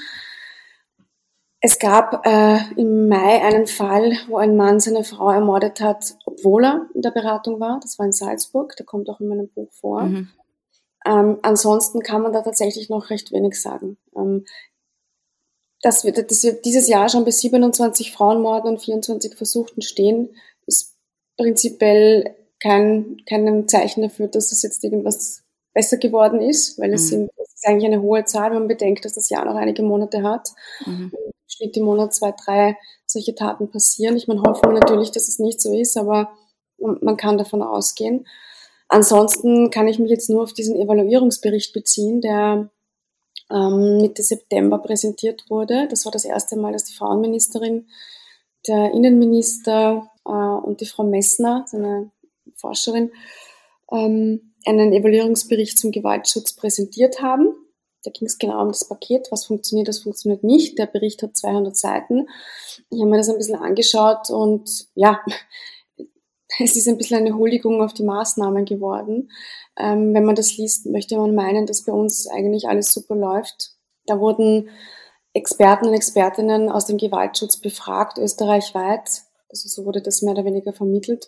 Es gab äh, im Mai einen Fall, wo ein Mann seine Frau ermordet hat, obwohl er in der Beratung war. Das war in Salzburg, der kommt auch in meinem Buch vor. Mhm. Ähm, ansonsten kann man da tatsächlich noch recht wenig sagen. Ähm, dass wir, dass wir dieses Jahr schon bei siebenundzwanzig Frauenmorden und vierundzwanzig Versuchten stehen, ist prinzipiell kein, kein Zeichen dafür, dass das jetzt irgendwas besser geworden ist, weil es, sind, es ist eigentlich eine hohe Zahl, wenn man bedenkt, dass das Jahr noch einige Monate hat. Mhm. Im Schnitt im Monat zwei, drei solche Taten passieren. Ich meine, hoffen wir natürlich, dass es nicht so ist, aber man kann davon ausgehen. Ansonsten kann ich mich jetzt nur auf diesen Evaluierungsbericht beziehen, der ähm, Mitte September präsentiert wurde. Das war das erste Mal, dass die Frauenministerin, der Innenminister äh, und die Frau Messner, seine Forscherin, ähm, einen Evaluierungsbericht zum Gewaltschutz präsentiert haben. Da ging es genau um das Paket, was funktioniert, was funktioniert nicht. Der Bericht hat zweihundert Seiten. Ich habe mir das ein bisschen angeschaut und ja, es ist ein bisschen eine Huldigung auf die Maßnahmen geworden. Ähm, wenn man das liest, möchte man meinen, dass bei uns eigentlich alles super läuft. Da wurden Experten und Expertinnen aus dem Gewaltschutz befragt, österreichweit. Also so wurde das mehr oder weniger vermittelt.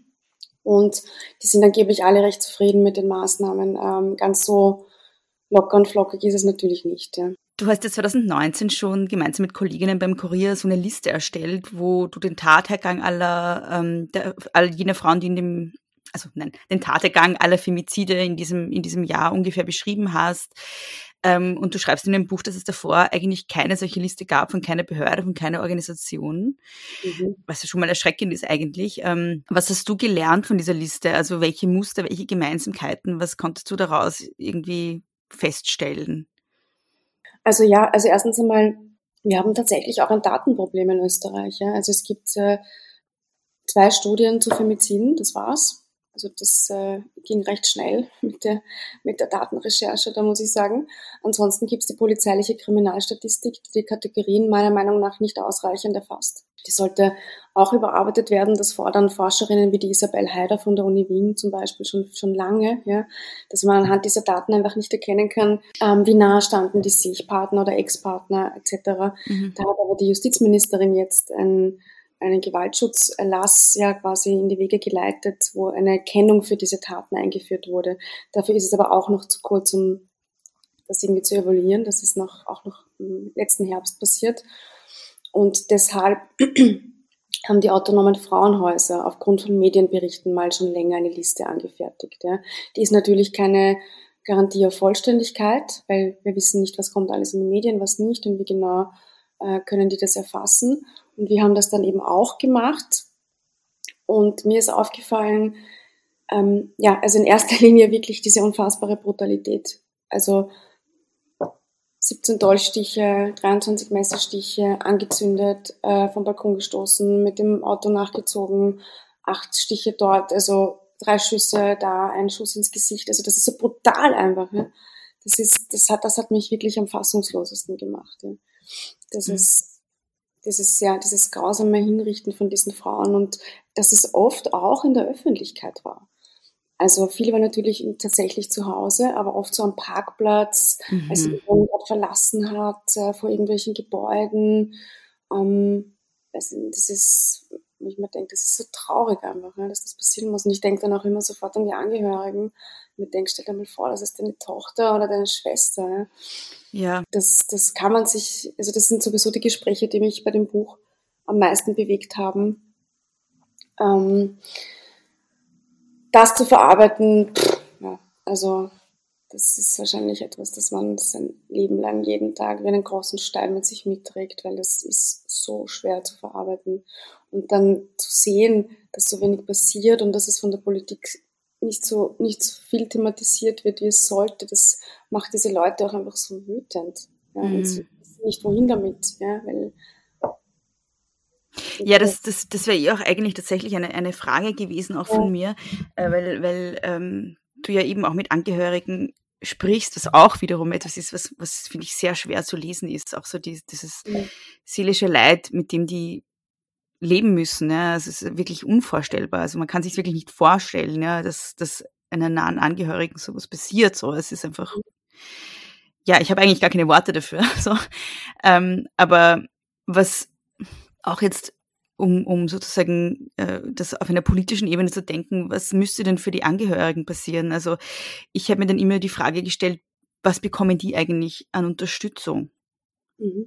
Und die sind angeblich alle recht zufrieden mit den Maßnahmen. Ähm, ganz so locker und flockig ist es natürlich nicht. Ja. Du hast ja zwanzig neunzehn schon gemeinsam mit Kolleginnen beim Kurier so eine Liste erstellt, wo du den Tathergang aller, ähm, der, all jener Frauen, die in dem, also nein, den Tathergang aller Femizide in diesem, in diesem Jahr ungefähr beschrieben hast. Ähm, und du schreibst in dem Buch, dass es davor eigentlich keine solche Liste gab, von keiner Behörde, von keiner Organisation, mhm. was ja schon mal erschreckend ist eigentlich. Ähm, was hast du gelernt von dieser Liste? Also welche Muster, welche Gemeinsamkeiten, was konntest du daraus irgendwie feststellen? Also ja, also erstens einmal, wir haben tatsächlich auch ein Datenproblem in Österreich. Ja. Also es gibt äh, zwei Studien zu Femiziden, das war's. Also das äh, ging recht schnell mit der, mit der Datenrecherche, da muss ich sagen. Ansonsten gibt es die polizeiliche Kriminalstatistik, die die Kategorien meiner Meinung nach nicht ausreichend erfasst. Die sollte auch überarbeitet werden. Das fordern Forscherinnen wie die Isabel Haider von der Uni Wien zum Beispiel schon schon lange, ja, dass man anhand dieser Daten einfach nicht erkennen kann, ähm, wie nah standen die sich, Partner oder Ex-Partner et cetera. Mhm. Da hat aber die Justizministerin jetzt ein einen Gewaltschutzerlass ja quasi in die Wege geleitet, wo eine Erkennung für diese Taten eingeführt wurde. Dafür ist es aber auch noch zu kurz, um das irgendwie zu evaluieren. Das ist noch, auch noch im letzten Herbst passiert. Und deshalb haben die autonomen Frauenhäuser aufgrund von Medienberichten mal schon länger eine Liste angefertigt. Ja. Die ist natürlich keine Garantie auf Vollständigkeit, weil wir wissen nicht, was kommt alles in die Medien, was nicht und wie genau äh, können die das erfassen. Und wir haben das dann eben auch gemacht. Und mir ist aufgefallen, ähm, ja, also in erster Linie wirklich diese unfassbare Brutalität. Also siebzehn Dolchstiche, dreiundzwanzig Messerstiche, angezündet, äh, vom Balkon gestoßen, mit dem Auto nachgezogen, acht Stiche dort, also drei Schüsse da, ein Schuss ins Gesicht. Also das ist so brutal einfach. Ja. Das ist, das hat, das hat mich wirklich am fassungslosesten gemacht. Ja. Das mhm. ist Dieses, ja, dieses grausame Hinrichten von diesen Frauen und dass es oft auch in der Öffentlichkeit war. Also viele waren natürlich tatsächlich zu Hause, aber oft so am Parkplatz, mhm. als sie den Ort verlassen hat, äh, vor irgendwelchen Gebäuden. Ähm, also das ist, wo ich mir denke, das ist so traurig einfach, ne, dass das passieren muss. Und ich denke dann auch immer sofort an die Angehörigen. Mir denke, stell dir mal vor, das ist deine Tochter oder deine Schwester. Ne? Ja. Das, das kann man sich, also das sind sowieso die Gespräche, die mich bei dem Buch am meisten bewegt haben. Ähm, das zu verarbeiten, pff, ja, also das ist wahrscheinlich etwas, das man sein Leben lang jeden Tag wie einen großen Stein mit sich mitträgt, weil das ist so schwer zu verarbeiten. Und dann zu sehen, dass so wenig passiert und dass es von der Politik nicht so, nicht so viel thematisiert wird, wie es sollte, das macht diese Leute auch einfach so wütend. Ja, mhm. Und sie wissen nicht, wohin damit, ja, weil Ja, das, das, das wäre ja auch eigentlich tatsächlich eine, eine Frage gewesen, auch von mir, äh, weil, weil ähm, du ja eben auch mit Angehörigen sprichst, was auch wiederum etwas ist, was, was finde ich sehr schwer zu lesen ist, auch so die, dieses ja. seelische Leid, mit dem die leben müssen. Ja, es ist wirklich unvorstellbar. Also man kann sich wirklich nicht vorstellen, ja, dass, dass einem nahen Angehörigen sowas passiert. So, es ist einfach, ja, ich habe eigentlich gar keine Worte dafür. So, ähm, aber was auch jetzt, um, um sozusagen äh, das auf einer politischen Ebene zu denken, was müsste denn für die Angehörigen passieren? Also ich habe mir dann immer die Frage gestellt, was bekommen die eigentlich an Unterstützung? Mhm.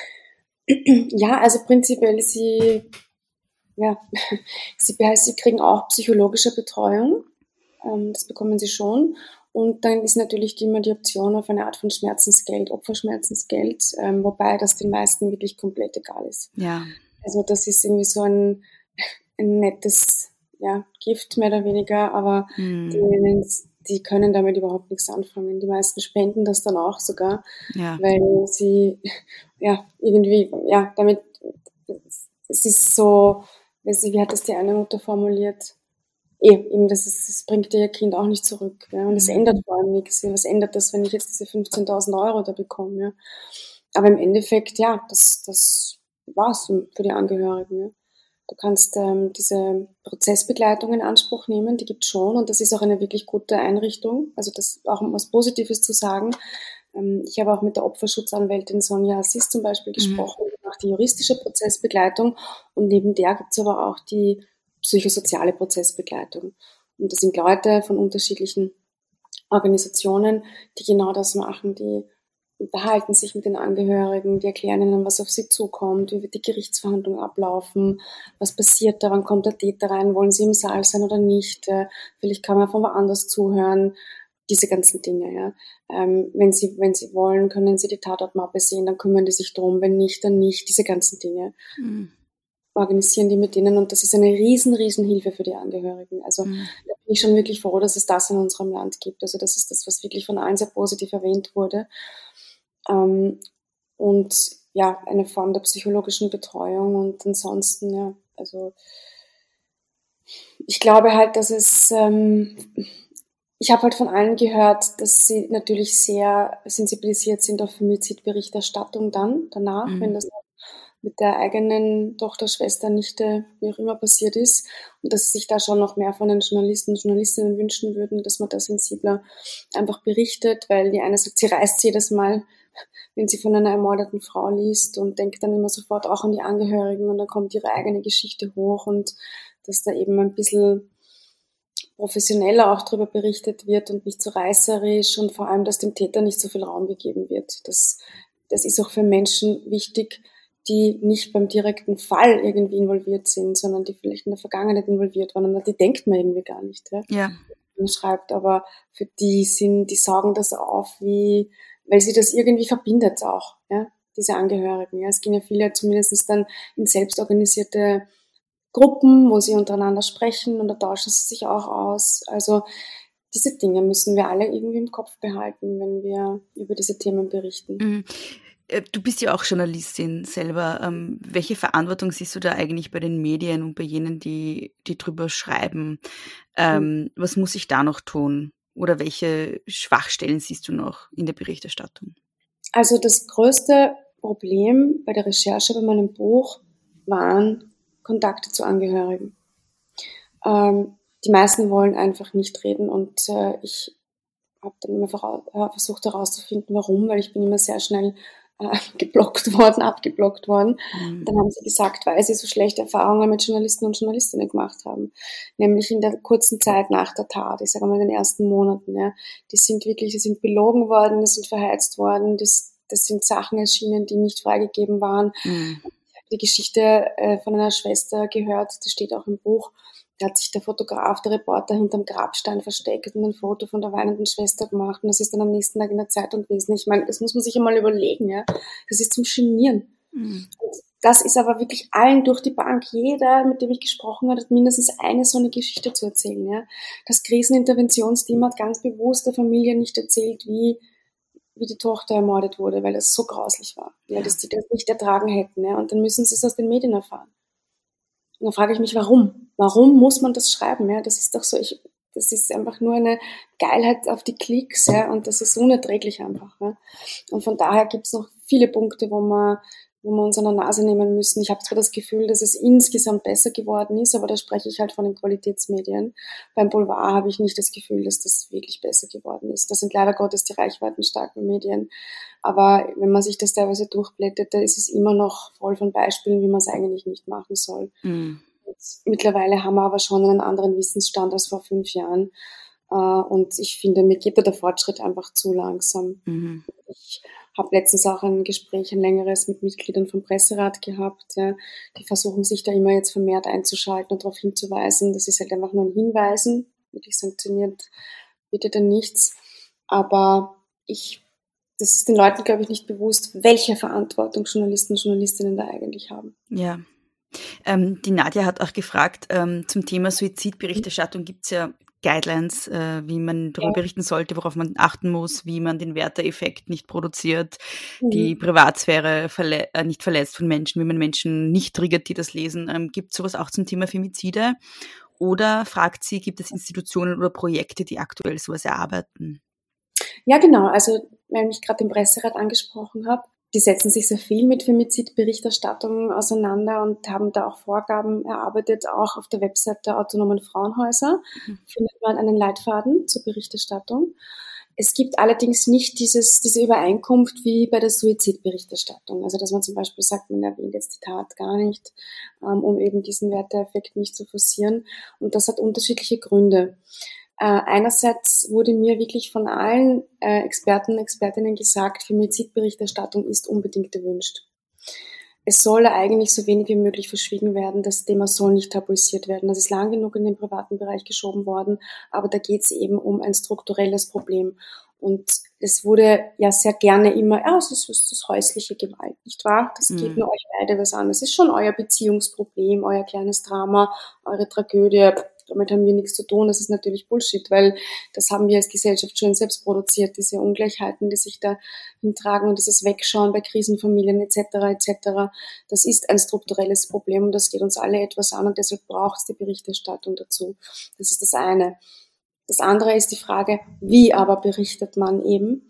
Ja, also prinzipiell sie, ja, sie, sie kriegen auch psychologische Betreuung, ähm, das bekommen sie schon. Und dann ist natürlich immer die Option auf eine Art von Schmerzensgeld, Opferschmerzensgeld, ähm, wobei das den meisten wirklich komplett egal ist. Ja. Also das ist irgendwie so ein, ein nettes ja, Gift mehr oder weniger, aber hm. die, die können damit überhaupt nichts anfangen. Die meisten spenden das dann auch sogar, ja. weil sie ja irgendwie, ja, damit, es ist so, wie hat das die eine Mutter formuliert? Eben, das, ist, das bringt ihr Kind auch nicht zurück. Ja? Und es mhm. ändert vor allem nichts. Was ändert das, wenn ich jetzt diese fünfzehntausend Euro da bekomme? Ja? Aber im Endeffekt, ja, das, das war's für die Angehörigen. Ja? Du kannst ähm, diese Prozessbegleitung in Anspruch nehmen, die gibt's schon. Und das ist auch eine wirklich gute Einrichtung. Also das auch um was Positives zu sagen. Ähm, ich habe auch mit der Opferschutzanwältin Sonja Assis zum Beispiel gesprochen, mhm. die macht die juristische Prozessbegleitung. Und neben der gibt's aber auch die psychosoziale Prozessbegleitung. Und das sind Leute von unterschiedlichen Organisationen, die genau das machen, die unterhalten sich mit den Angehörigen, die erklären ihnen, was auf sie zukommt, wie wird die Gerichtsverhandlung ablaufen, was passiert da, wann kommt der Täter rein, wollen sie im Saal sein oder nicht, vielleicht kann man von woanders zuhören, diese ganzen Dinge. Ja. Ähm, wenn sie, wenn sie wollen, können sie die Tatortmappe sehen, dann kümmern die sich drum, wenn nicht, dann nicht, diese ganzen Dinge. Mhm. Organisieren die mit denen und das ist eine riesen, riesen Hilfe für die Angehörigen. Also mhm. da bin ich schon wirklich froh, dass es das in unserem Land gibt. Also das ist das, was wirklich von allen sehr positiv erwähnt wurde. Ähm, und ja, eine Form der psychologischen Betreuung und ansonsten, ja, also ich glaube halt, dass es, ähm, ich habe halt von allen gehört, dass sie natürlich sehr sensibilisiert sind auf Femizidberichterstattung dann, danach, mhm. wenn das mit der eigenen Tochter, Schwester, Nichte, wie auch immer passiert ist und dass sie sich da schon noch mehr von den Journalisten und Journalistinnen wünschen würden, dass man da sensibler einfach berichtet, weil die eine sagt, sie reißt jedes Mal, wenn sie von einer ermordeten Frau liest und denkt dann immer sofort auch an die Angehörigen und dann kommt ihre eigene Geschichte hoch und dass da eben ein bisschen professioneller auch darüber berichtet wird und nicht so reißerisch und vor allem, dass dem Täter nicht so viel Raum gegeben wird. Das, das ist auch für Menschen wichtig, die nicht beim direkten Fall irgendwie involviert sind, sondern die vielleicht in der Vergangenheit involviert waren. Und die denkt man irgendwie gar nicht, ja. Ja. Man schreibt, aber für die sind, die saugen das auf, wie, weil sie das irgendwie verbindet auch, ja, diese Angehörigen. Ja. Es gehen ja viele zumindest dann in selbstorganisierte Gruppen, wo sie untereinander sprechen und da tauschen sie sich auch aus. Also diese Dinge müssen wir alle irgendwie im Kopf behalten, wenn wir über diese Themen berichten. Mhm. Du bist ja auch Journalistin selber. Ähm, welche Verantwortung siehst du da eigentlich bei den Medien und bei jenen, die, die drüber schreiben? Ähm, mhm. Was muss ich da noch tun? Oder welche Schwachstellen siehst du noch in der Berichterstattung? Also das größte Problem bei der Recherche bei meinem Buch waren Kontakte zu Angehörigen. Ähm, die meisten wollen einfach nicht reden und äh, ich habe dann immer versucht herauszufinden, warum, weil ich bin immer sehr schnell äh, geblockt worden, abgeblockt worden. Mhm. Dann haben sie gesagt, weil sie so schlechte Erfahrungen mit Journalisten und Journalistinnen gemacht haben. Nämlich in der kurzen Zeit nach der Tat, ich sage mal in den ersten Monaten. Ja. Die sind wirklich, die sind belogen worden, die sind verheizt worden, das, das sind Sachen erschienen, die nicht freigegeben waren. Mhm. Ich habe die Geschichte äh, von einer Schwester gehört, das steht auch im Buch. Da hat sich der Fotograf, der Reporter hinterm Grabstein versteckt und ein Foto von der weinenden Schwester gemacht. Und das ist dann am nächsten Tag in der Zeitung gewesen. Ich meine, das muss man sich einmal überlegen, ja. Das ist zum Genieren. Mhm. Und das ist aber wirklich allen durch die Bank. Jeder, mit dem ich gesprochen habe, hat mindestens eine so eine Geschichte zu erzählen, ja. Das Kriseninterventionsteam hat ganz bewusst der Familie nicht erzählt, wie, wie die Tochter ermordet wurde, weil es so grauslich war. Weil das die das nicht ertragen hätten, ja. Und dann müssen sie es aus den Medien erfahren. Und dann frage ich mich, warum? Warum muss man das schreiben? Ja, das ist doch so, ich, das ist einfach nur eine Geilheit auf die Klicks, ja, und das ist unerträglich einfach. Ja. Und von daher gibt es noch viele Punkte, wo man, wo wir uns an der Nase nehmen müssen. Ich habe zwar das Gefühl, dass es insgesamt besser geworden ist, aber da spreche ich halt von den Qualitätsmedien. Beim Boulevard habe ich nicht das Gefühl, dass das wirklich besser geworden ist. Das sind leider Gottes die reichweitenstarken Medien. Aber wenn man sich das teilweise durchblättert, da ist es immer noch voll von Beispielen, wie man es eigentlich nicht machen soll. Mhm. Mittlerweile haben wir aber schon einen anderen Wissensstand als vor fünf Jahren. Und ich finde, mir geht da der Fortschritt einfach zu langsam. Mhm. Ich habe letztens auch ein Gespräch, ein längeres mit Mitgliedern vom Presserat gehabt. Ja. Die versuchen sich da immer jetzt vermehrt einzuschalten und darauf hinzuweisen. Das ist halt einfach nur ein Hinweisen. Wirklich sanktioniert bitte dann nichts. Aber ich Das ist den Leuten, glaube ich, nicht bewusst, welche Verantwortung Journalisten und Journalistinnen da eigentlich haben. Ja. Ähm, die Nadja hat auch gefragt, ähm, zum Thema Suizidberichterstattung gibt es ja Guidelines, äh, wie man darüber ja. berichten sollte, worauf man achten muss, wie man den Werter-Effekt nicht produziert, mhm. die Privatsphäre verle- äh, nicht verletzt von Menschen, wie man Menschen nicht triggert, die das lesen. Ähm, gibt es sowas auch zum Thema Femizide? Oder, fragt sie, gibt es Institutionen oder Projekte, die aktuell sowas erarbeiten? Ja, genau. Also, weil ich gerade den Presserat angesprochen habe, die setzen sich sehr viel mit Femizidberichterstattung auseinander und haben da auch Vorgaben erarbeitet, auch auf der Website der Autonomen Frauenhäuser mhm. findet man einen Leitfaden zur Berichterstattung. Es gibt allerdings nicht dieses, diese Übereinkunft wie bei der Suizidberichterstattung. Also, dass man zum Beispiel sagt, man erwähnt jetzt die Tat gar nicht, um eben diesen Werteeffekt nicht zu forcieren. Und das hat unterschiedliche Gründe. Äh, einerseits wurde mir wirklich von allen äh, Experten und Expertinnen gesagt, Femizidberichterstattung ist unbedingt erwünscht. Es soll eigentlich so wenig wie möglich verschwiegen werden. Das Thema soll nicht tabuisiert werden. Das ist lang genug in den privaten Bereich geschoben worden, aber da geht es eben um ein strukturelles Problem. Und es wurde ja sehr gerne immer, ja, es ist, es ist häusliche Gewalt, nicht wahr? Das mhm. geht nur euch beide was an. Das ist schon euer Beziehungsproblem, euer kleines Drama, eure Tragödie. Damit haben wir nichts zu tun. Das ist natürlich Bullshit, weil das haben wir als Gesellschaft schon selbst produziert, diese Ungleichheiten, die sich da hintragen und dieses Wegschauen bei Krisenfamilien et cetera et cetera. Das ist ein strukturelles Problem und das geht uns alle etwas an und deshalb braucht es die Berichterstattung dazu. Das ist das eine. Das andere ist die Frage, wie aber berichtet man eben?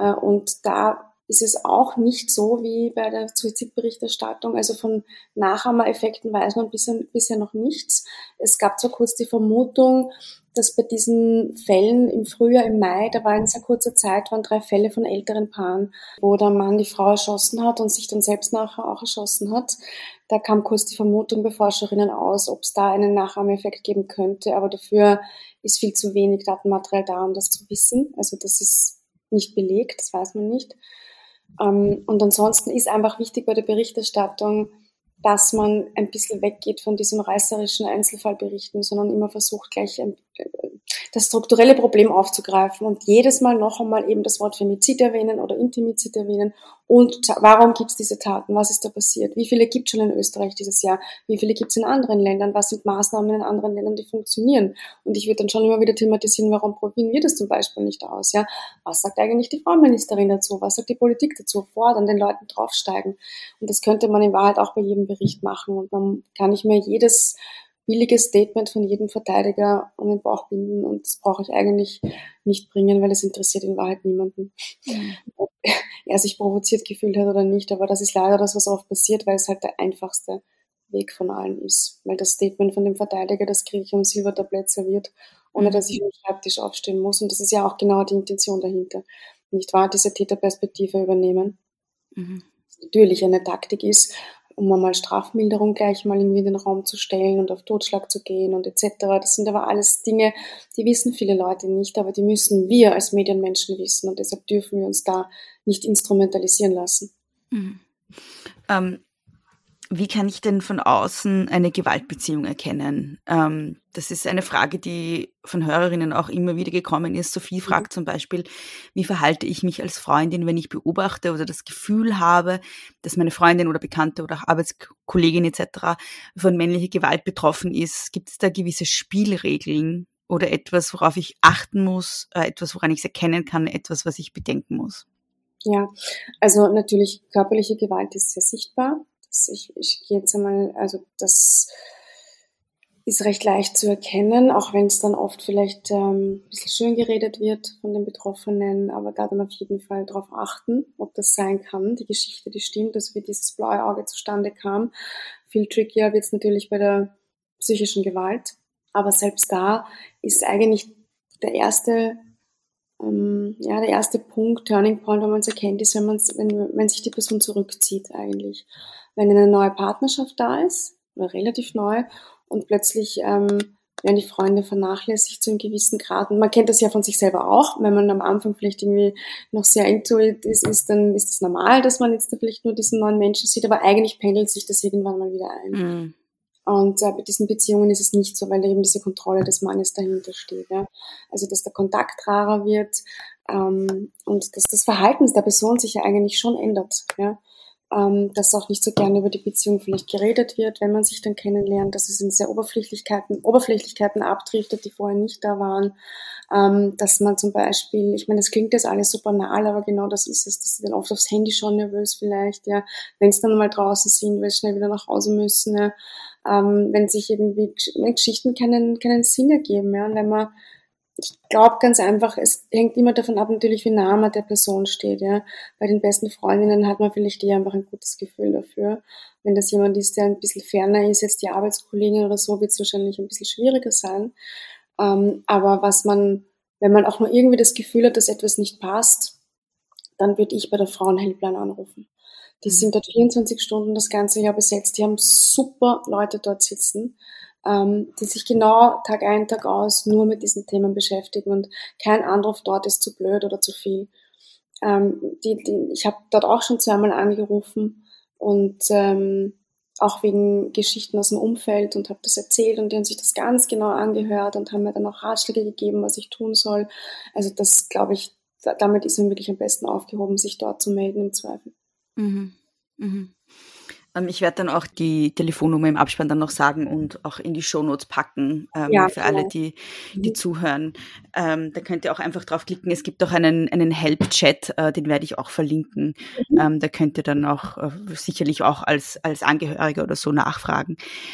Und da ist es auch nicht so wie bei der Suizidberichterstattung. Also von Nachahmereffekten weiß man bisher, bisher noch nichts. Es gab zwar kurz die Vermutung, dass bei diesen Fällen im Frühjahr, im Mai, da war in sehr kurzer Zeit, waren drei Fälle von älteren Paaren, wo der Mann die Frau erschossen hat und sich dann selbst nachher auch erschossen hat. Da kam kurz die Vermutung bei Forscherinnen aus, ob es da einen Nachahmereffekt geben könnte, aber dafür ist viel zu wenig Datenmaterial da, um das zu wissen. Also das ist nicht belegt, das weiß man nicht. Und ansonsten ist einfach wichtig bei der Berichterstattung, dass man ein bisschen weggeht von diesem reißerischen Einzelfallberichten, sondern immer versucht, gleich ein, das strukturelle Problem aufzugreifen und jedes Mal noch einmal eben das Wort Femizid erwähnen oder Intimizid erwähnen. Und warum gibt es diese Taten? Was ist da passiert? Wie viele gibt es schon in Österreich dieses Jahr? Wie viele gibt es in anderen Ländern? Was sind Maßnahmen in anderen Ländern, die funktionieren? Und ich würde dann schon immer wieder thematisieren, warum probieren wir das zum Beispiel nicht aus? Ja? Was sagt eigentlich die Frauenministerin dazu? Was sagt die Politik dazu? Fordern, den Leuten draufsteigen. Und das könnte man in Wahrheit auch bei jedem Bericht machen. Und man kann nicht mehr jedes billiges Statement von jedem Verteidiger um den Bauch binden und das brauche ich eigentlich nicht bringen, weil es interessiert in Wahrheit niemanden. Mhm. Ob er sich provoziert gefühlt hat oder nicht, aber das ist leider das, was oft passiert, weil es halt der einfachste Weg von allen ist. Weil das Statement von dem Verteidiger, das kriege ich am Silbertablett serviert, ohne dass ich am Schreibtisch aufstehen muss. Und das ist ja auch genau die Intention dahinter. Nicht wahr? Diese Täterperspektive übernehmen. Mhm. Das natürlich eine Taktik ist, um einmal Strafmilderung gleich mal irgendwie in den Raum zu stellen und auf Totschlag zu gehen und et cetera. Das sind aber alles Dinge, die wissen viele Leute nicht, aber die müssen wir als Medienmenschen wissen und deshalb dürfen wir uns da nicht instrumentalisieren lassen. Mhm. Ähm, wie kann ich denn von außen eine Gewaltbeziehung erkennen? Ähm, das ist eine Frage, die von Hörerinnen auch immer wieder gekommen ist. Sophie fragt zum Beispiel, wie verhalte ich mich als Freundin, wenn ich beobachte oder das Gefühl habe, dass meine Freundin oder Bekannte oder auch Arbeitskollegin et cetera von männlicher Gewalt betroffen ist? Gibt es da gewisse Spielregeln oder etwas, worauf ich achten muss, äh, etwas, woran ich es erkennen kann, etwas, was ich bedenken muss? Ja, also natürlich körperliche Gewalt ist sehr sichtbar. Das ich, ich gehe jetzt einmal, also das ist recht leicht zu erkennen, auch wenn es dann oft vielleicht ähm, ein bisschen schön geredet wird von den Betroffenen, aber da dann auf jeden Fall darauf achten, ob das sein kann, die Geschichte, die stimmt, also wie dieses blaue Auge zustande kam. Viel trickier wird es natürlich bei der psychischen Gewalt, aber selbst da ist eigentlich der erste Ähm, ja, der erste Punkt, Turning Point, wenn man es erkennt, ist, wenn, man's, wenn, wenn sich die Person zurückzieht eigentlich. Wenn eine neue Partnerschaft da ist, oder relativ neu, und plötzlich ähm, werden die Freunde vernachlässigt zu einem gewissen Grad. Und man kennt das ja von sich selber auch, wenn man am Anfang vielleicht irgendwie noch sehr intuit ist, ist dann ist es normal, dass man jetzt da vielleicht nur diesen neuen Menschen sieht, aber eigentlich pendelt sich das irgendwann mal wieder ein. Mhm. Und äh, bei diesen Beziehungen ist es nicht so, weil da eben diese Kontrolle des Mannes dahinter steht. Ja? Also dass der Kontakt rarer wird ähm, und dass das Verhalten der Person sich ja eigentlich schon ändert. Ja? Ähm, dass auch nicht so gerne über die Beziehung vielleicht geredet wird, wenn man sich dann kennenlernt, dass es in sehr Oberflächlichkeiten, Oberflächlichkeiten abdriftet, die vorher nicht da waren. Ähm, dass man zum Beispiel, ich meine, das klingt jetzt alles so banal, aber genau das ist es, dass sie dann oft aufs Handy schauen, nervös vielleicht, ja, wenn es dann mal draußen sind, weil sie schnell wieder nach Hause müssen, ja. Ähm, wenn sich irgendwie wenn Geschichten keinen, keinen Sinn ergeben, ja, und wenn man, ich glaube ganz einfach, es hängt immer davon ab natürlich, wie nah man der Person steht, ja. Bei den besten Freundinnen hat man vielleicht eher einfach ein gutes Gefühl dafür. Wenn das jemand ist, der ein bisschen ferner ist, jetzt die Arbeitskollegin oder so, wird es wahrscheinlich ein bisschen schwieriger sein. Ähm, aber was man, wenn man auch nur irgendwie das Gefühl hat, dass etwas nicht passt, dann würde ich bei der Frauenhelpline anrufen. Die sind dort vierundzwanzig Stunden das ganze Jahr besetzt. Die haben super Leute dort sitzen, ähm, die sich genau Tag ein, Tag aus nur mit diesen Themen beschäftigen und kein Anruf dort ist zu blöd oder zu viel. Ähm, die, die, ich habe dort auch schon zweimal angerufen und ähm, auch wegen Geschichten aus dem Umfeld und habe das erzählt und die haben sich das ganz genau angehört und haben mir dann auch Ratschläge gegeben, was ich tun soll. Also das, glaube ich, damit ist man wirklich am besten aufgehoben, sich dort zu melden im Zweifel. Mhm. Mhm. Ähm, ich werde dann auch die Telefonnummer im Abspann dann noch sagen und auch in die Shownotes packen, ähm, ja, für alle, die, die mhm. zuhören. Ähm, da könnt ihr auch einfach draufklicken. Es gibt auch einen, einen Help-Chat, äh, den werde ich auch verlinken. Mhm. Ähm, da könnt ihr dann auch äh, sicherlich auch als, als Angehörige oder so nachfragen.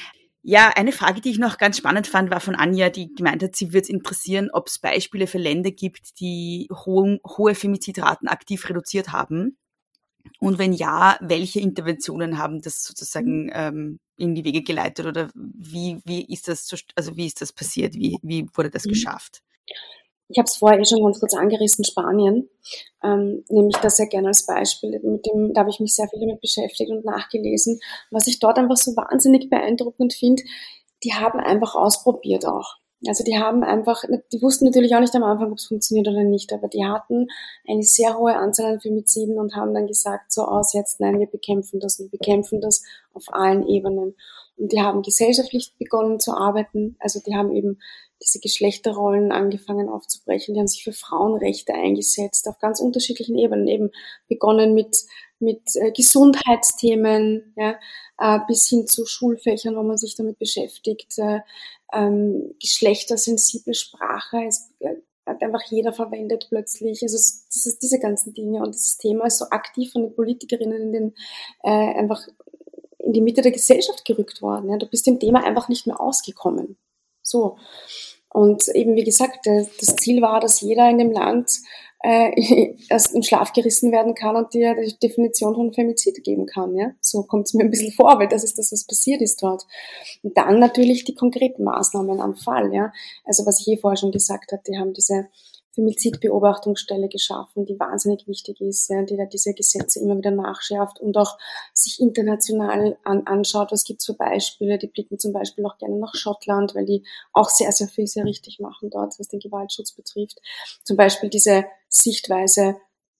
Ja, eine Frage, die ich noch ganz spannend fand, war von Anja, die gemeint hat, sie würde interessieren, ob es Beispiele für Länder gibt, die hohe, hohe Femizidraten aktiv reduziert haben. Und wenn ja, welche Interventionen haben das sozusagen ähm, in die Wege geleitet oder wie wie ist das also wie ist das passiert? Wie wie wurde das mhm. geschafft? Ich habe es vorher eh schon ganz kurz angerissen, Spanien, ähm, nehme ich das sehr gerne als Beispiel. Mit dem, da habe ich mich sehr viel damit beschäftigt und nachgelesen. Was ich dort einfach so wahnsinnig beeindruckend finde, die haben einfach ausprobiert auch. Also die haben einfach, die wussten natürlich auch nicht am Anfang, ob es funktioniert oder nicht, aber die hatten eine sehr hohe Anzahl an Femiziden und haben dann gesagt, so aus jetzt, nein, wir bekämpfen das und bekämpfen das auf allen Ebenen. Und die haben gesellschaftlich begonnen zu arbeiten, also die haben eben diese Geschlechterrollen angefangen aufzubrechen, die haben sich für Frauenrechte eingesetzt, auf ganz unterschiedlichen Ebenen, eben begonnen mit mit äh, Gesundheitsthemen, ja, äh, bis hin zu Schulfächern, wo man sich damit beschäftigt, äh, ähm, geschlechtersensible Sprache, es äh, hat einfach jeder verwendet plötzlich, also dieses, diese ganzen Dinge und dieses Thema ist so aktiv von den Politikerinnen in den, äh, einfach in die Mitte der Gesellschaft gerückt worden, ja, du bist dem Thema einfach nicht mehr ausgekommen, so. Und eben, wie gesagt, das Ziel war, dass jeder in dem Land äh, erst im Schlaf gerissen werden kann und dir die Definition von Femizid geben kann. Ja? So kommt es mir ein bisschen vor, weil das ist das, was passiert ist dort. Und dann natürlich die konkreten Maßnahmen am Fall. Ja? Also was ich eh vorher schon gesagt habe, die haben diese Femizidbeobachtungsstelle geschaffen, die wahnsinnig wichtig ist, ja, die da diese Gesetze immer wieder nachschärft und auch sich international an, anschaut, was gibt's für Beispiele. Die blicken zum Beispiel auch gerne nach Schottland, weil die auch sehr, sehr viel sehr richtig machen dort, was den Gewaltschutz betrifft. Zum Beispiel diese Sichtweise,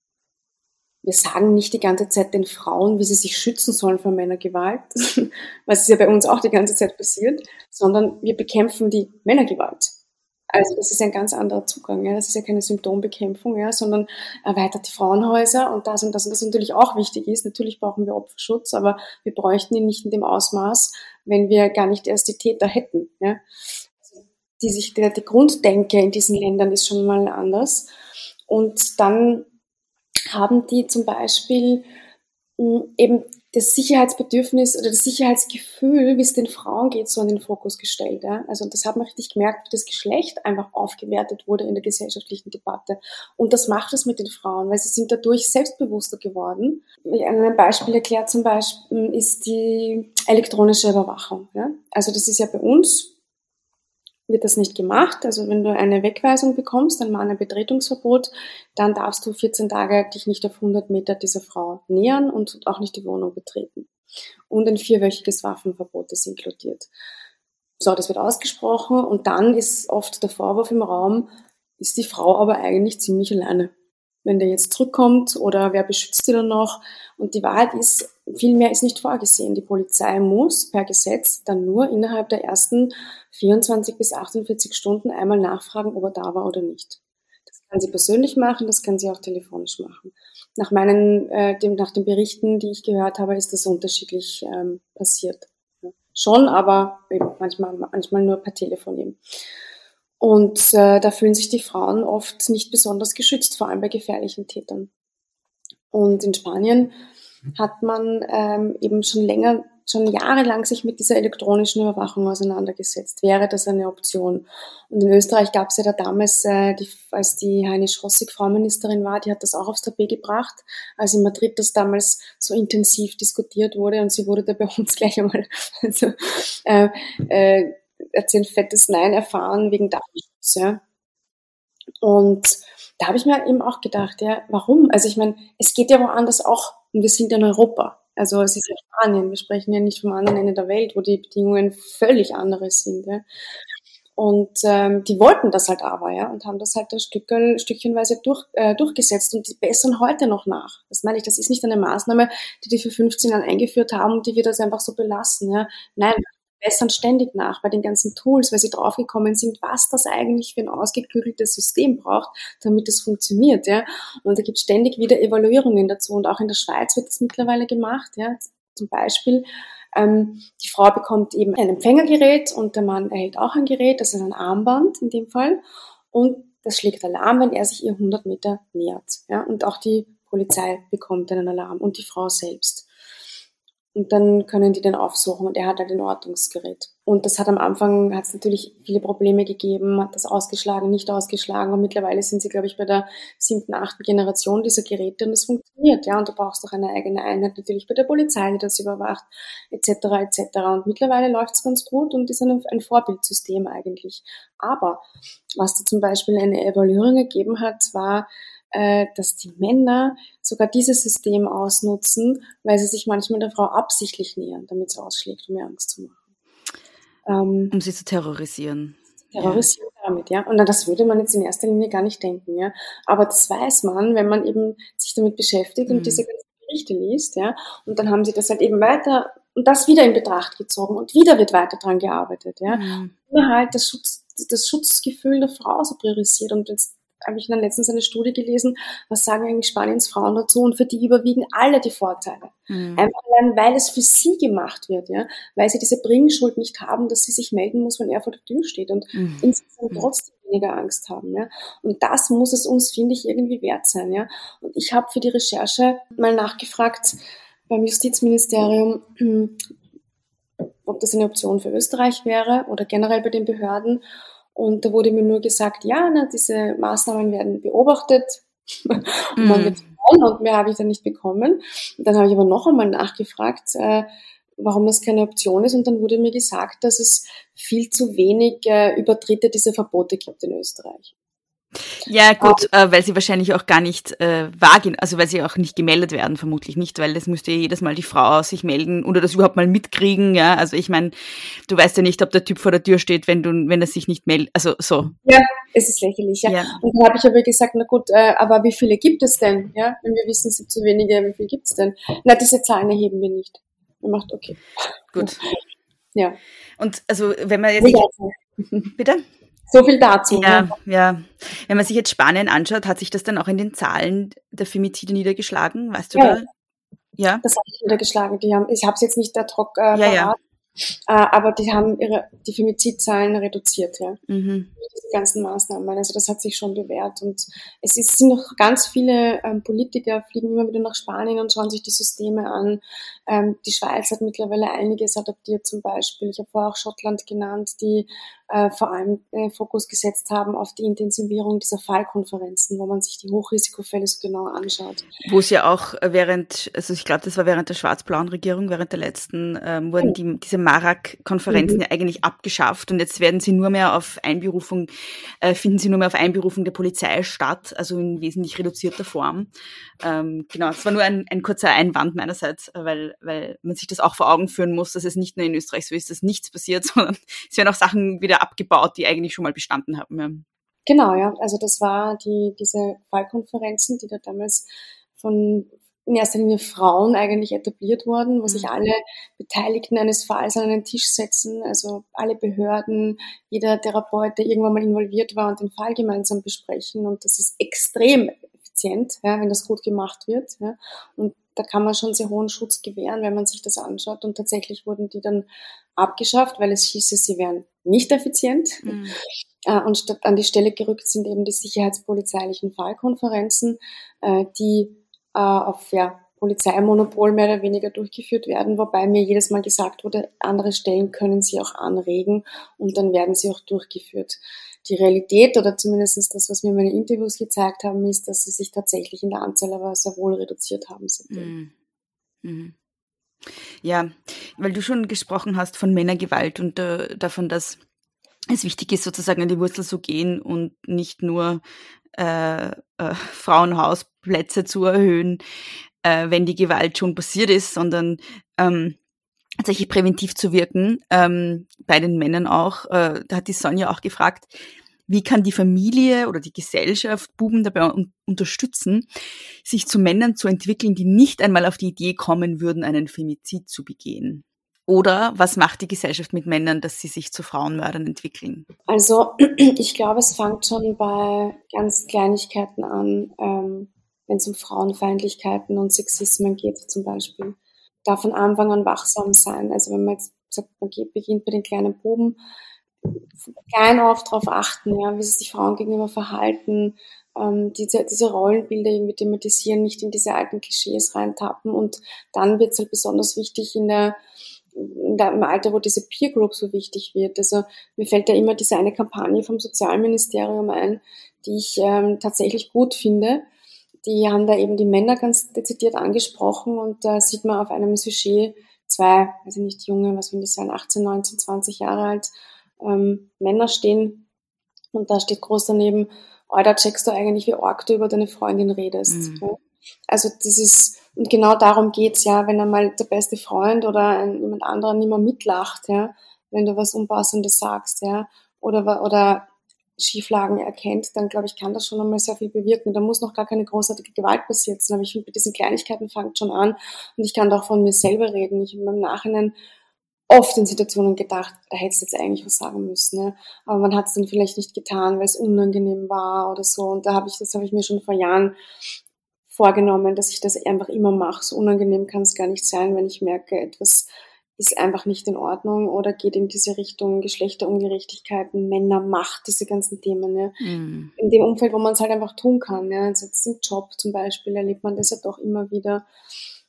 wir sagen nicht die ganze Zeit den Frauen, wie sie sich schützen sollen vor Männergewalt, was ja bei uns auch die ganze Zeit passiert, sondern wir bekämpfen die Männergewalt. Also das ist ein ganz anderer Zugang. Ja. Das ist ja keine Symptombekämpfung, ja, sondern erweitert die Frauenhäuser und das und das und das natürlich auch wichtig ist. Natürlich brauchen wir Opferschutz, aber wir bräuchten ihn nicht in dem Ausmaß, wenn wir gar nicht erst die Täter hätten. Ja. Also die, sich, die, die Grunddenke in diesen Ländern ist schon mal anders. Und dann haben die zum Beispiel mh, eben das Sicherheitsbedürfnis oder das Sicherheitsgefühl, wie es den Frauen geht, so in den Fokus gestellt. Ja? Also das hat man richtig gemerkt, wie das Geschlecht einfach aufgewertet wurde in der gesellschaftlichen Debatte. Und das macht es mit den Frauen, weil sie sind dadurch selbstbewusster geworden. Ein Beispiel erklärt zum Beispiel ist die elektronische Überwachung. Ja? Also das ist ja bei uns, wird das nicht gemacht. Also wenn du eine Wegweisung bekommst, ein Mannbetretungsverbot, dann darfst du vierzehn Tage dich nicht auf hundert Meter dieser Frau nähern und auch nicht die Wohnung betreten. Und ein vierwöchiges Waffenverbot ist inkludiert. So, das wird ausgesprochen und dann ist oft der Vorwurf im Raum, ist die Frau aber eigentlich ziemlich alleine. Wenn der jetzt zurückkommt oder wer beschützt sie dann noch? Und die Wahrheit ist, viel mehr ist nicht vorgesehen. Die Polizei muss per Gesetz dann nur innerhalb der ersten vierundzwanzig bis achtundvierzig Stunden einmal nachfragen, ob er da war oder nicht. Das kann sie persönlich machen, das kann sie auch telefonisch machen. Nach meinen, äh, dem, nach den Berichten, die ich gehört habe, ist das unterschiedlich ähm, passiert. Ja. Schon, aber eben manchmal, manchmal nur per Telefon eben. Und äh, da fühlen sich die Frauen oft nicht besonders geschützt, vor allem bei gefährlichen Tätern. Und in Spanien hat man ähm, eben schon länger, schon jahrelang sich mit dieser elektronischen Überwachung auseinandergesetzt. Wäre das eine Option? Und in Österreich gab es ja da damals, äh, die, als die Heini Schrossig Frauenministerin war, die hat das auch aufs Tapet gebracht, als in Madrid das damals so intensiv diskutiert wurde und sie wurde da bei uns gleich einmal also, äh, äh, erzählt fettes Nein erfahren wegen Datenschutz. Ja. Und da habe ich mir eben auch gedacht, ja, warum? Also ich meine, es geht ja woanders auch und wir sind ja in Europa. Also es ist ja Spanien, wir sprechen ja nicht vom anderen Ende der Welt, wo die Bedingungen völlig andere sind. Ja. Und ähm, die wollten das halt aber, ja, und haben das halt ein Stückchen, stückchenweise durch, äh, durchgesetzt und die bessern heute noch nach. Das meine ich, das ist nicht eine Maßnahme, die die für fünfzehn Jahren eingeführt haben und die wir das einfach so belassen. Ja. Nein, bessern ständig nach bei den ganzen Tools, weil sie draufgekommen sind, was das eigentlich für ein ausgeklügeltes System braucht, damit es funktioniert, ja. Und da gibt es ständig wieder Evaluierungen dazu und auch in der Schweiz wird das mittlerweile gemacht, ja. Zum Beispiel, ähm, die Frau bekommt eben ein Empfängergerät und der Mann erhält auch ein Gerät, das ist ein Armband in dem Fall und das schlägt Alarm, wenn er sich ihr hundert Meter nähert, ja. Und auch die Polizei bekommt einen Alarm und die Frau selbst. Und dann können die den aufsuchen und er hat halt ein Ortungsgerät. Und das hat am Anfang, hat es natürlich viele Probleme gegeben, hat das ausgeschlagen, nicht ausgeschlagen und mittlerweile sind sie, glaube ich, bei der siebten, achten Generation dieser Geräte und es funktioniert, ja. Und du brauchst auch eine eigene Einheit natürlich bei der Polizei, die das überwacht, et cetera et cetera. Und mittlerweile läuft es ganz gut und ist ein, ein Vorbildsystem eigentlich. Aber was da zum Beispiel eine Evaluierung gegeben hat, war, dass die Männer sogar dieses System ausnutzen, weil sie sich manchmal der Frau absichtlich nähern, damit sie ausschlägt, um ihr Angst zu machen. Ähm, um sie zu terrorisieren. Terrorisieren ja. damit, ja. Und das würde man jetzt in erster Linie gar nicht denken, ja. Aber das weiß man, wenn man eben sich damit beschäftigt mhm. und diese ganzen Berichte liest, ja. Und dann haben sie das halt eben weiter und das wieder in Betracht gezogen und wieder wird weiter dran gearbeitet, ja. Mhm. Immer halt das Schutz, das Schutzgefühl der Frau so priorisiert und jetzt habe ich dann letztens eine Studie gelesen, was sagen eigentlich Spaniens Frauen dazu und für die überwiegen alle die Vorteile. Mhm. Einfach allein, weil es für sie gemacht wird, ja, weil sie diese Bringschuld nicht haben, dass sie sich melden muss, wenn er vor der Tür steht und mhm. insgesamt trotzdem weniger Angst haben, ja. Und das muss es uns, finde ich, irgendwie wert sein, ja. Und ich habe für die Recherche mal nachgefragt beim Justizministerium, ob das eine Option für Österreich wäre oder generell bei den Behörden. Und da wurde mir nur gesagt, ja, na, diese Maßnahmen werden beobachtet, Und man wird freuen, und mehr habe ich dann nicht bekommen. Und dann habe ich aber noch einmal nachgefragt, äh, warum das keine Option ist. Und dann wurde mir gesagt, dass es viel zu wenig äh, Übertritte dieser Verbote gibt in Österreich. Ja, gut, äh, weil sie wahrscheinlich auch gar nicht äh, wahrgehen, also weil sie auch nicht gemeldet werden, vermutlich nicht, weil das müsste ja jedes Mal die Frau sich melden oder das überhaupt mal mitkriegen, ja. Also ich meine, du weißt ja nicht, ob der Typ vor der Tür steht, wenn du, wenn er sich nicht meldet, also so. Ja, es ist lächerlich, ja. ja. Und dann habe ich aber gesagt, na gut, äh, aber wie viele gibt es denn, ja? Wenn wir wissen, es sind zu wenige, wie viele gibt es denn? Na, diese Zahlen erheben wir nicht. Man macht, okay. Gut. Ja. Und also, wenn man jetzt... Bitte? So viel dazu. Ja, ne? ja. Wenn man sich jetzt Spanien anschaut, hat sich das dann auch in den Zahlen der Femizide niedergeschlagen, weißt du ja. da? Ja. Das hat sich niedergeschlagen. Die haben, ich habe es jetzt nicht ad hoc äh, ja, verraten, ja. äh, aber die haben ihre die Femizidzahlen reduziert, ja. Mhm. Die ganzen Maßnahmen. Also das hat sich schon bewährt. Und es ist, sind noch ganz viele ähm, Politiker, fliegen immer wieder nach Spanien und schauen sich die Systeme an. Ähm, die Schweiz hat mittlerweile einiges adaptiert zum Beispiel. Ich habe vorher auch Schottland genannt, die äh, vor allem äh, Fokus gesetzt haben auf die Intensivierung dieser Fallkonferenzen, wo man sich die Hochrisikofälle so genau anschaut. Wo es ja auch während, also ich glaube, das war während der schwarz-blauen Regierung, während der letzten, ähm, wurden die, diese Marak-Konferenzen mhm. ja eigentlich abgeschafft und jetzt werden sie nur mehr auf Einberufung, äh, finden sie nur mehr auf Einberufung der Polizei statt, also in wesentlich reduzierter Form. Ähm, genau, das war nur ein, ein kurzer Einwand meinerseits, weil, weil man sich das auch vor Augen führen muss, dass es nicht nur in Österreich so ist, dass nichts passiert, sondern es werden auch Sachen wieder abgebaut, die eigentlich schon mal bestanden haben. Ja. Genau, ja. Also das war die diese Fallkonferenzen, die da damals von in erster Linie Frauen eigentlich etabliert wurden, wo mhm. sich alle Beteiligten eines Falls an einen Tisch setzen, also alle Behörden, jeder Therapeut, der irgendwann mal involviert war und den Fall gemeinsam besprechen. Und das ist extrem effizient, ja, wenn das gut gemacht wird. Ja. Und da kann man schon sehr hohen Schutz gewähren, wenn man sich das anschaut. Und tatsächlich wurden die dann abgeschafft, weil es hieße, sie wären nicht effizient. Mhm. Und statt an die Stelle gerückt sind eben die sicherheitspolizeilichen Fallkonferenzen, die auf ja, Polizeimonopol mehr oder weniger durchgeführt werden, wobei mir jedes Mal gesagt wurde, andere Stellen können sie auch anregen und dann werden sie auch durchgeführt. Die Realität oder zumindest das, was mir meine Interviews gezeigt haben, ist, dass sie sich tatsächlich in der Anzahl aber sehr wohl reduziert haben seitdem. Mhm. Mhm. Ja, weil du schon gesprochen hast von Männergewalt und äh, davon, dass es wichtig ist, sozusagen an die Wurzel zu gehen und nicht nur äh, äh, Frauenhausplätze zu erhöhen, äh, wenn die Gewalt schon passiert ist, sondern ähm, tatsächlich präventiv zu wirken, ähm, bei den Männern auch. Äh, da hat die Sonja auch gefragt, wie kann die Familie oder die Gesellschaft Buben dabei un- unterstützen, sich zu Männern zu entwickeln, die nicht einmal auf die Idee kommen würden, einen Femizid zu begehen? Oder was macht die Gesellschaft mit Männern, dass sie sich zu Frauenmördern entwickeln? Also ich glaube, es fängt schon bei ganz Kleinigkeiten an, ähm, wenn es um Frauenfeindlichkeiten und Sexismen geht zum Beispiel. Da von Anfang an wachsam sein. Also wenn man jetzt sagt, man geht, beginnt bei den kleinen Buben, klein auf darauf achten, ja, wie sie sich Frauen gegenüber verhalten, ähm, diese, diese Rollenbilder irgendwie thematisieren, nicht in diese alten Klischees reintappen. Und dann wird es halt besonders wichtig in der im Alter, wo diese Peer Group so wichtig wird. Also mir fällt da immer diese eine Kampagne vom Sozialministerium ein, die ich ähm, tatsächlich gut finde. Die haben da eben die Männer ganz dezidiert angesprochen und da sieht man auf einem Sujet zwei, weiß ich nicht, junge, was will ich sagen, achtzehn, neunzehn, zwanzig Jahre alt, ähm, Männer stehen und da steht groß daneben, oh, da checkst du eigentlich, wie arg du über deine Freundin redest. Mhm. Ja? Also dieses, und genau darum geht's, ja, wenn einmal der beste Freund oder ein, jemand anderer nicht mehr mitlacht, ja, wenn du was Unpassendes sagst, ja, oder, oder Schieflagen erkennt, dann glaube ich, kann das schon einmal sehr viel bewirken. Da muss noch gar keine großartige Gewalt passiert sein, aber ich finde, bei diesen Kleinigkeiten fängt schon an und ich kann da auch von mir selber reden. Ich habe im Nachhinein oft in Situationen gedacht, da hättest du jetzt eigentlich was sagen müssen, ja. Aber man hat es dann vielleicht nicht getan, weil es unangenehm war oder so. Und da habe ich, das habe ich mir schon vor Jahren vorgenommen, dass ich das einfach immer mache. So unangenehm kann es gar nicht sein, wenn ich merke, etwas ist einfach nicht in Ordnung oder geht in diese Richtung Geschlechterungerechtigkeiten, Männer, Macht, diese ganzen Themen. Ja. Mm. In dem Umfeld, wo man es halt einfach tun kann. Ja. Also jetzt im Job zum Beispiel erlebt man das ja doch immer wieder.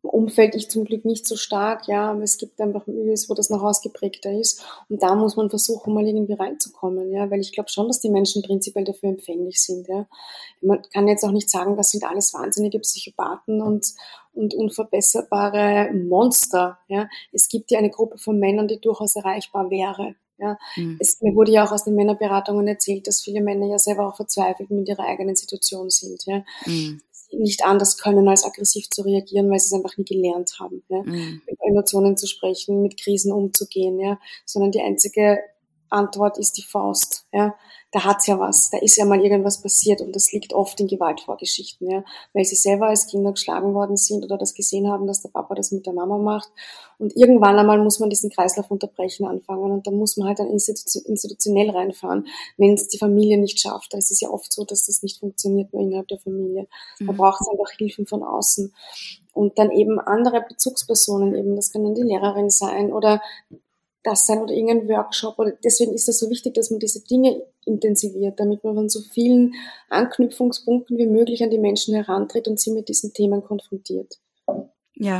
Umfeld ich zum Glück nicht so stark, ja, aber es gibt einfach Milieus, wo das noch ausgeprägter ist und da muss man versuchen, mal irgendwie reinzukommen, ja, weil ich glaube schon, dass die Menschen prinzipiell dafür empfänglich sind, ja. Man kann jetzt auch nicht sagen, das sind alles wahnsinnige Psychopathen und, und unverbesserbare Monster, ja. Es gibt ja eine Gruppe von Männern, die durchaus erreichbar wäre, ja. Mhm. Es, mir wurde ja auch aus den Männerberatungen erzählt, dass viele Männer ja selber auch verzweifelt mit ihrer eigenen Situation sind, ja. Mhm. Nicht anders können, als aggressiv zu reagieren, weil sie es einfach nie gelernt haben, ja, mhm. mit Emotionen zu sprechen, mit Krisen umzugehen, ja, sondern die einzige Antwort ist die Faust, ja, da hat's ja was, da ist ja mal irgendwas passiert und das liegt oft in Gewaltvorgeschichten, ja, weil sie selber als Kinder geschlagen worden sind oder das gesehen haben, dass der Papa das mit der Mama macht und irgendwann einmal muss man diesen Kreislauf unterbrechen anfangen und da muss man halt dann institutionell reinfahren, wenn es die Familie nicht schafft. Es ist ja oft so, dass das nicht funktioniert nur innerhalb der Familie. Da mhm. braucht es einfach Hilfen von außen und dann eben andere Bezugspersonen eben, das kann dann die Lehrerin sein oder das sein oder irgendein Workshop oder deswegen ist es so wichtig, dass man diese Dinge intensiviert, damit man von so vielen Anknüpfungspunkten wie möglich an die Menschen herantritt und sie mit diesen Themen konfrontiert. Ja.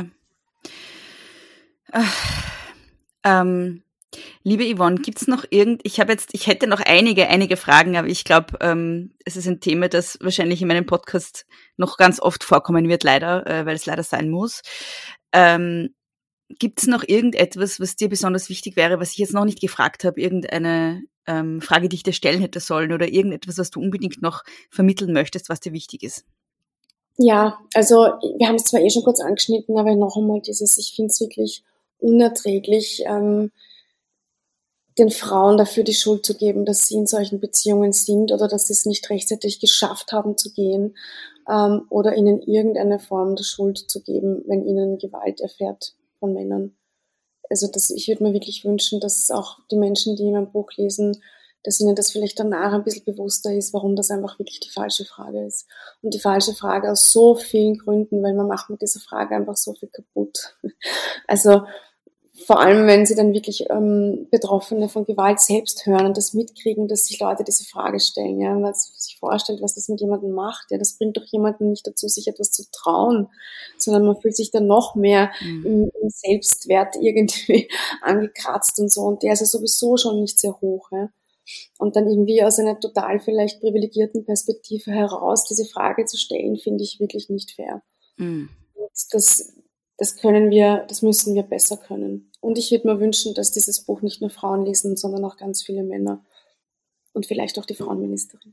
Ach, ähm, liebe Yvonne, gibt's noch irgend, ich habe jetzt, ich hätte noch einige, einige Fragen, aber ich glaube, ähm, es ist ein Thema, das wahrscheinlich in meinem Podcast noch ganz oft vorkommen wird, leider, äh, weil es leider sein muss. Ähm, Gibt es noch irgendetwas, was dir besonders wichtig wäre, was ich jetzt noch nicht gefragt habe, irgendeine ähm, Frage, die ich dir stellen hätte sollen oder irgendetwas, was du unbedingt noch vermitteln möchtest, was dir wichtig ist? Ja, also wir haben es zwar eh schon kurz angeschnitten, aber noch einmal dieses, ich finde es wirklich unerträglich, ähm, den Frauen dafür die Schuld zu geben, dass sie in solchen Beziehungen sind oder dass sie es nicht rechtzeitig geschafft haben zu gehen ähm, oder ihnen irgendeine Form der Schuld zu geben, wenn ihnen Gewalt erfährt von Männern. Also das, ich würde mir wirklich wünschen, dass auch die Menschen, die mein Buch lesen, dass ihnen das vielleicht danach ein bisschen bewusster ist, warum das einfach wirklich die falsche Frage ist. Und die falsche Frage aus so vielen Gründen, weil man macht mit dieser Frage einfach so viel kaputt. Also vor allem, wenn sie dann wirklich ähm, Betroffene von Gewalt selbst hören und das mitkriegen, dass sich Leute diese Frage stellen, ja, wenn man sich vorstellt, was das mit jemandem macht, ja, das bringt doch jemanden nicht dazu, sich etwas zu trauen, sondern man fühlt sich dann noch mehr mhm. im, im Selbstwert irgendwie angekratzt und so und der ist ja sowieso schon nicht sehr hoch, ja. Und dann irgendwie aus einer total vielleicht privilegierten Perspektive heraus diese Frage zu stellen, finde ich wirklich nicht fair. Mhm. Und das Das können wir, das müssen wir besser können. Und ich würde mir wünschen, dass dieses Buch nicht nur Frauen lesen, sondern auch ganz viele Männer. Und vielleicht auch die Frauenministerin.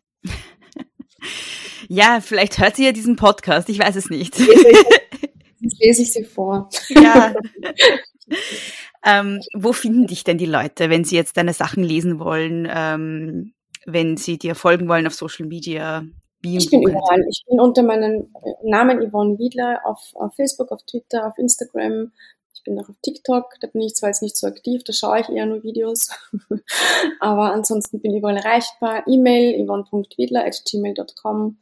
Ja, vielleicht hört sie ja diesen Podcast, ich weiß es nicht. Jetzt lese ich sie vor. Ja. ähm, wo finden dich denn die Leute, wenn sie jetzt deine Sachen lesen wollen, ähm, wenn sie dir folgen wollen auf Social Media? Ich bin überall. Ich bin unter meinem Namen Yvonne Wiedler auf, auf Facebook, auf Twitter, auf Instagram. Ich bin auch auf TikTok. Da bin ich zwar jetzt nicht so aktiv, da schaue ich eher nur Videos. Aber ansonsten bin ich überall erreichbar. E-Mail yvonne punkt wiedler at gmail punkt com.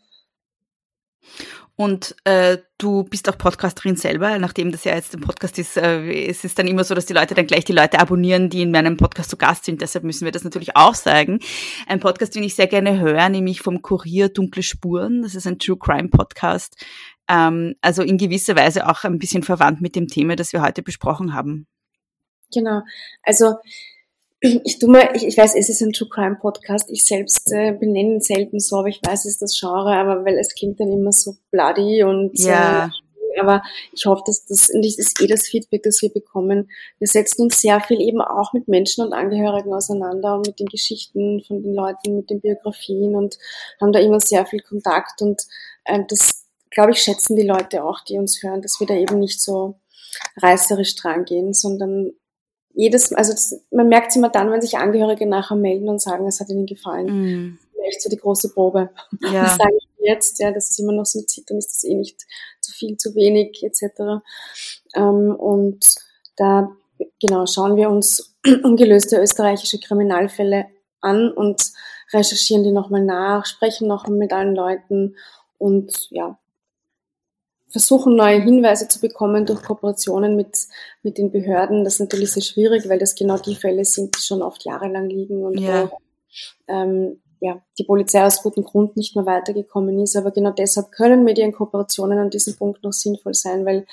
Und äh, du bist auch Podcasterin selber, nachdem das ja jetzt ein Podcast ist, äh, es ist dann immer so, dass die Leute dann gleich die Leute abonnieren, die in meinem Podcast zu Gast sind, deshalb müssen wir das natürlich auch sagen. Ein Podcast, den ich sehr gerne höre, nämlich vom Kurier Dunkle Spuren, das ist ein True Crime Podcast, ähm, also in gewisser Weise auch ein bisschen verwandt mit dem Thema, das wir heute besprochen haben. Genau, also Ich tu mal, ich, ich weiß, es ist ein True Crime Podcast. Ich selbst äh, benenne ihn selten so, aber ich weiß, es ist das Genre, aber weil es klingt dann immer so bloody und ja. äh, aber ich hoffe, dass das, und das ist eh das Feedback, das wir bekommen. Wir setzen uns sehr viel eben auch mit Menschen und Angehörigen auseinander und mit den Geschichten von den Leuten, mit den Biografien und haben da immer sehr viel Kontakt und äh, das, glaube ich, schätzen die Leute auch, die uns hören, dass wir da eben nicht so reißerisch dran gehen, sondern jedes, also das, man merkt es immer dann, wenn sich Angehörige nachher melden und sagen, es hat ihnen gefallen. Mm. Das ist echt so die große Probe. Ja. Das sage ich jetzt, ja, das ist immer noch so ein Zittern, ist das eh nicht zu viel, zu wenig, et cetera. Ähm, und da, genau, schauen wir uns ungelöste österreichische Kriminalfälle an und recherchieren die nochmal nach, sprechen nochmal mit allen Leuten und ja, versuchen neue Hinweise zu bekommen durch Kooperationen mit mit den Behörden. Das ist natürlich sehr schwierig, weil das genau die Fälle sind, die schon oft jahrelang liegen und ja. wo ähm, ja, die Polizei aus gutem Grund nicht mehr weitergekommen ist. Aber genau deshalb können Medienkooperationen an diesem Punkt noch sinnvoll sein, weil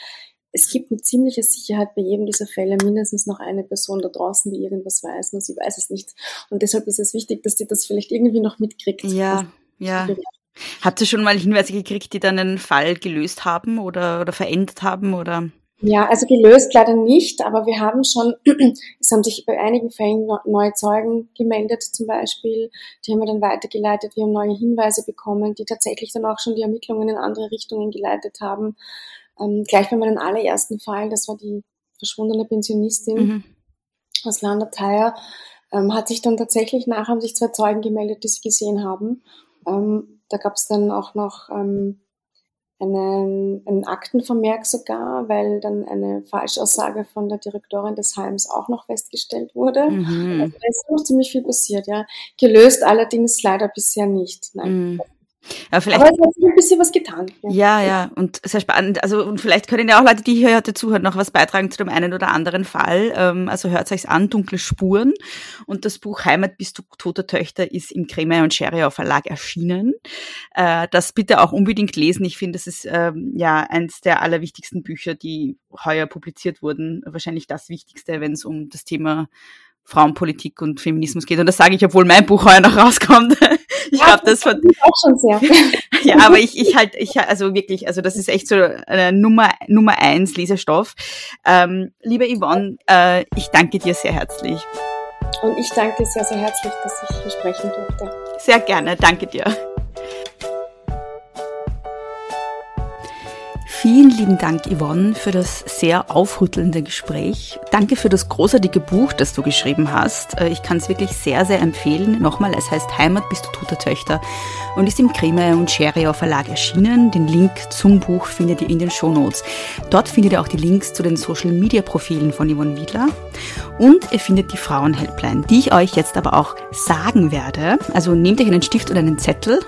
es gibt mit ziemlicher Sicherheit bei jedem dieser Fälle mindestens noch eine Person da draußen, die irgendwas weiß, nur sie weiß es nicht. Und deshalb ist es wichtig, dass sie das vielleicht irgendwie noch mitkriegt. Ja, ja. Habt ihr schon mal Hinweise gekriegt, die dann einen Fall gelöst haben oder, oder verändert haben, oder? Ja, also gelöst leider nicht, aber wir haben schon, es haben sich bei einigen Fällen neue Zeugen gemeldet zum Beispiel, die haben wir dann weitergeleitet, wir haben neue Hinweise bekommen, die tatsächlich dann auch schon die Ermittlungen in andere Richtungen geleitet haben. Ähm, gleich bei meinem allerersten Fall, das war die verschwundene Pensionistin mhm. aus Landerteier, ähm, hat sich dann tatsächlich nach, haben sich zwei Zeugen gemeldet, die sie gesehen haben. Ähm, da gab es dann auch noch ähm, einen, einen Aktenvermerk sogar, weil dann eine Falschaussage von der Direktorin des Heims auch noch festgestellt wurde. Mhm. Also da ist noch ziemlich viel passiert, ja. Gelöst allerdings leider bisher nicht. Nein. Mhm. Ja, vielleicht, aber es hat sich ein bisschen was getan. Ja, ja, ja, und sehr spannend. Also, und vielleicht können ja auch Leute, die hier heute zuhören, noch was beitragen zu dem einen oder anderen Fall. Ähm, also hört euch's an, Dunkle Spuren. Und das Buch Heimat bis du toter Töchter ist im Kremer und Scheriau Verlag erschienen. Äh, das bitte auch unbedingt lesen. Ich finde, das ist ähm, ja eins der allerwichtigsten Bücher, die heuer publiziert wurden. Wahrscheinlich das Wichtigste, wenn es um das Thema Frauenpolitik und Feminismus geht. Und das sage ich, obwohl mein Buch heuer noch rauskommt. Ich ja, glaube, das von auch schon sehr. Ja, aber ich ich halt ich also wirklich, also das ist echt so eine Nummer Nummer eins Lesestoff. Ähm, liebe Yvonne, äh, ich danke dir sehr herzlich. Und ich danke dir sehr sehr herzlich, dass ich hier sprechen durfte. Sehr gerne, danke dir. Vielen lieben Dank, Yvonne, für das sehr aufrüttelnde Gespräch. Danke für das großartige Buch, das du geschrieben hast. Ich kann es wirklich sehr, sehr empfehlen. Nochmal, es heißt Heimat bis du toter Töchter und ist im Kremer und Scheriau Verlag erschienen. Den Link zum Buch findet ihr in den Shownotes. Dort findet ihr auch die Links zu den Social-Media-Profilen von Yvonne Wiedler. Und ihr findet die Frauen-Helpline, die ich euch jetzt aber auch sagen werde. Also nehmt euch einen Stift oder einen Zettel.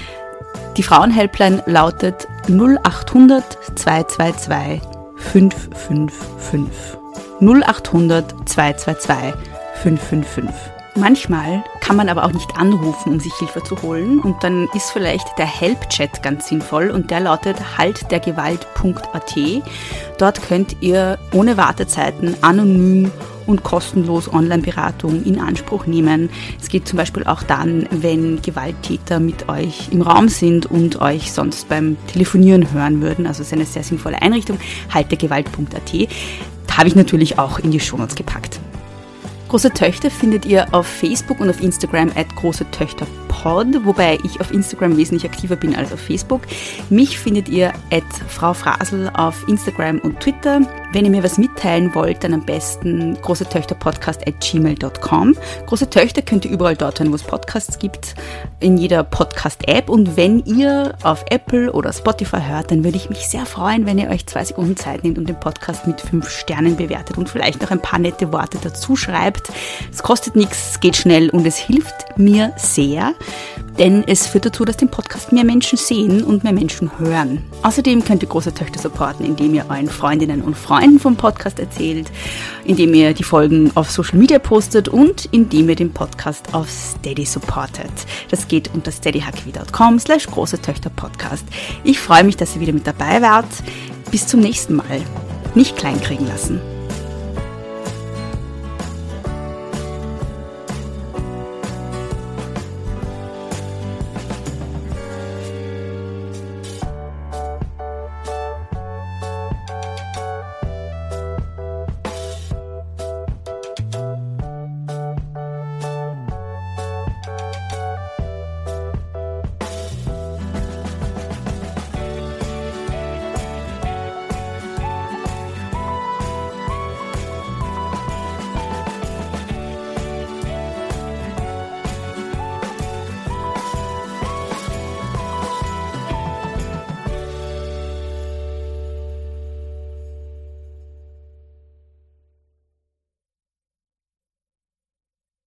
Die Frauenhelpline lautet null acht hundert zwei zwei zwei fünf fünf fünf. null acht hundert zwei zwei zwei fünf fünf fünf. Manchmal kann man aber auch nicht anrufen, um sich Hilfe zu holen, und dann ist vielleicht der Help-Chat ganz sinnvoll, und der lautet haltdergewalt punkt a t. Dort könnt ihr ohne Wartezeiten anonym und kostenlos Online-Beratung in Anspruch nehmen. Es geht zum Beispiel auch dann, wenn Gewalttäter mit euch im Raum sind und euch sonst beim Telefonieren hören würden. Also es ist eine sehr sinnvolle Einrichtung. haltdergewalt punkt a t. Da habe ich natürlich auch in die Shownotes gepackt. Große Töchter findet ihr auf Facebook und auf Instagram at große Töchter Pod, wobei ich auf Instagram wesentlich aktiver bin als auf Facebook. Mich findet ihr at Frau Frasel auf Instagram und Twitter. Wenn ihr mir was mitteilen wollt, dann am besten großetöchterpodcast at gmail punkt com. Große Töchter könnt ihr überall dort hören, wo es Podcasts gibt, in jeder Podcast-App. Und wenn ihr auf Apple oder Spotify hört, dann würde ich mich sehr freuen, wenn ihr euch zwei Sekunden Zeit nehmt und den Podcast mit fünf Sternen bewertet und vielleicht noch ein paar nette Worte dazu schreibt. Es kostet nichts, es geht schnell und es hilft mir sehr, denn es führt dazu, dass den Podcast mehr Menschen sehen und mehr Menschen hören. Außerdem könnt ihr Große Töchter supporten, indem ihr euren Freundinnen und Freunden vom Podcast erzählt, indem ihr die Folgen auf Social Media postet und indem ihr den Podcast auf Steady supportet. Das geht unter steadyhq punkt com slash große Töchter Podcast. Ich freue mich, dass ihr wieder mit dabei wart. Bis zum nächsten Mal. Nicht kleinkriegen lassen.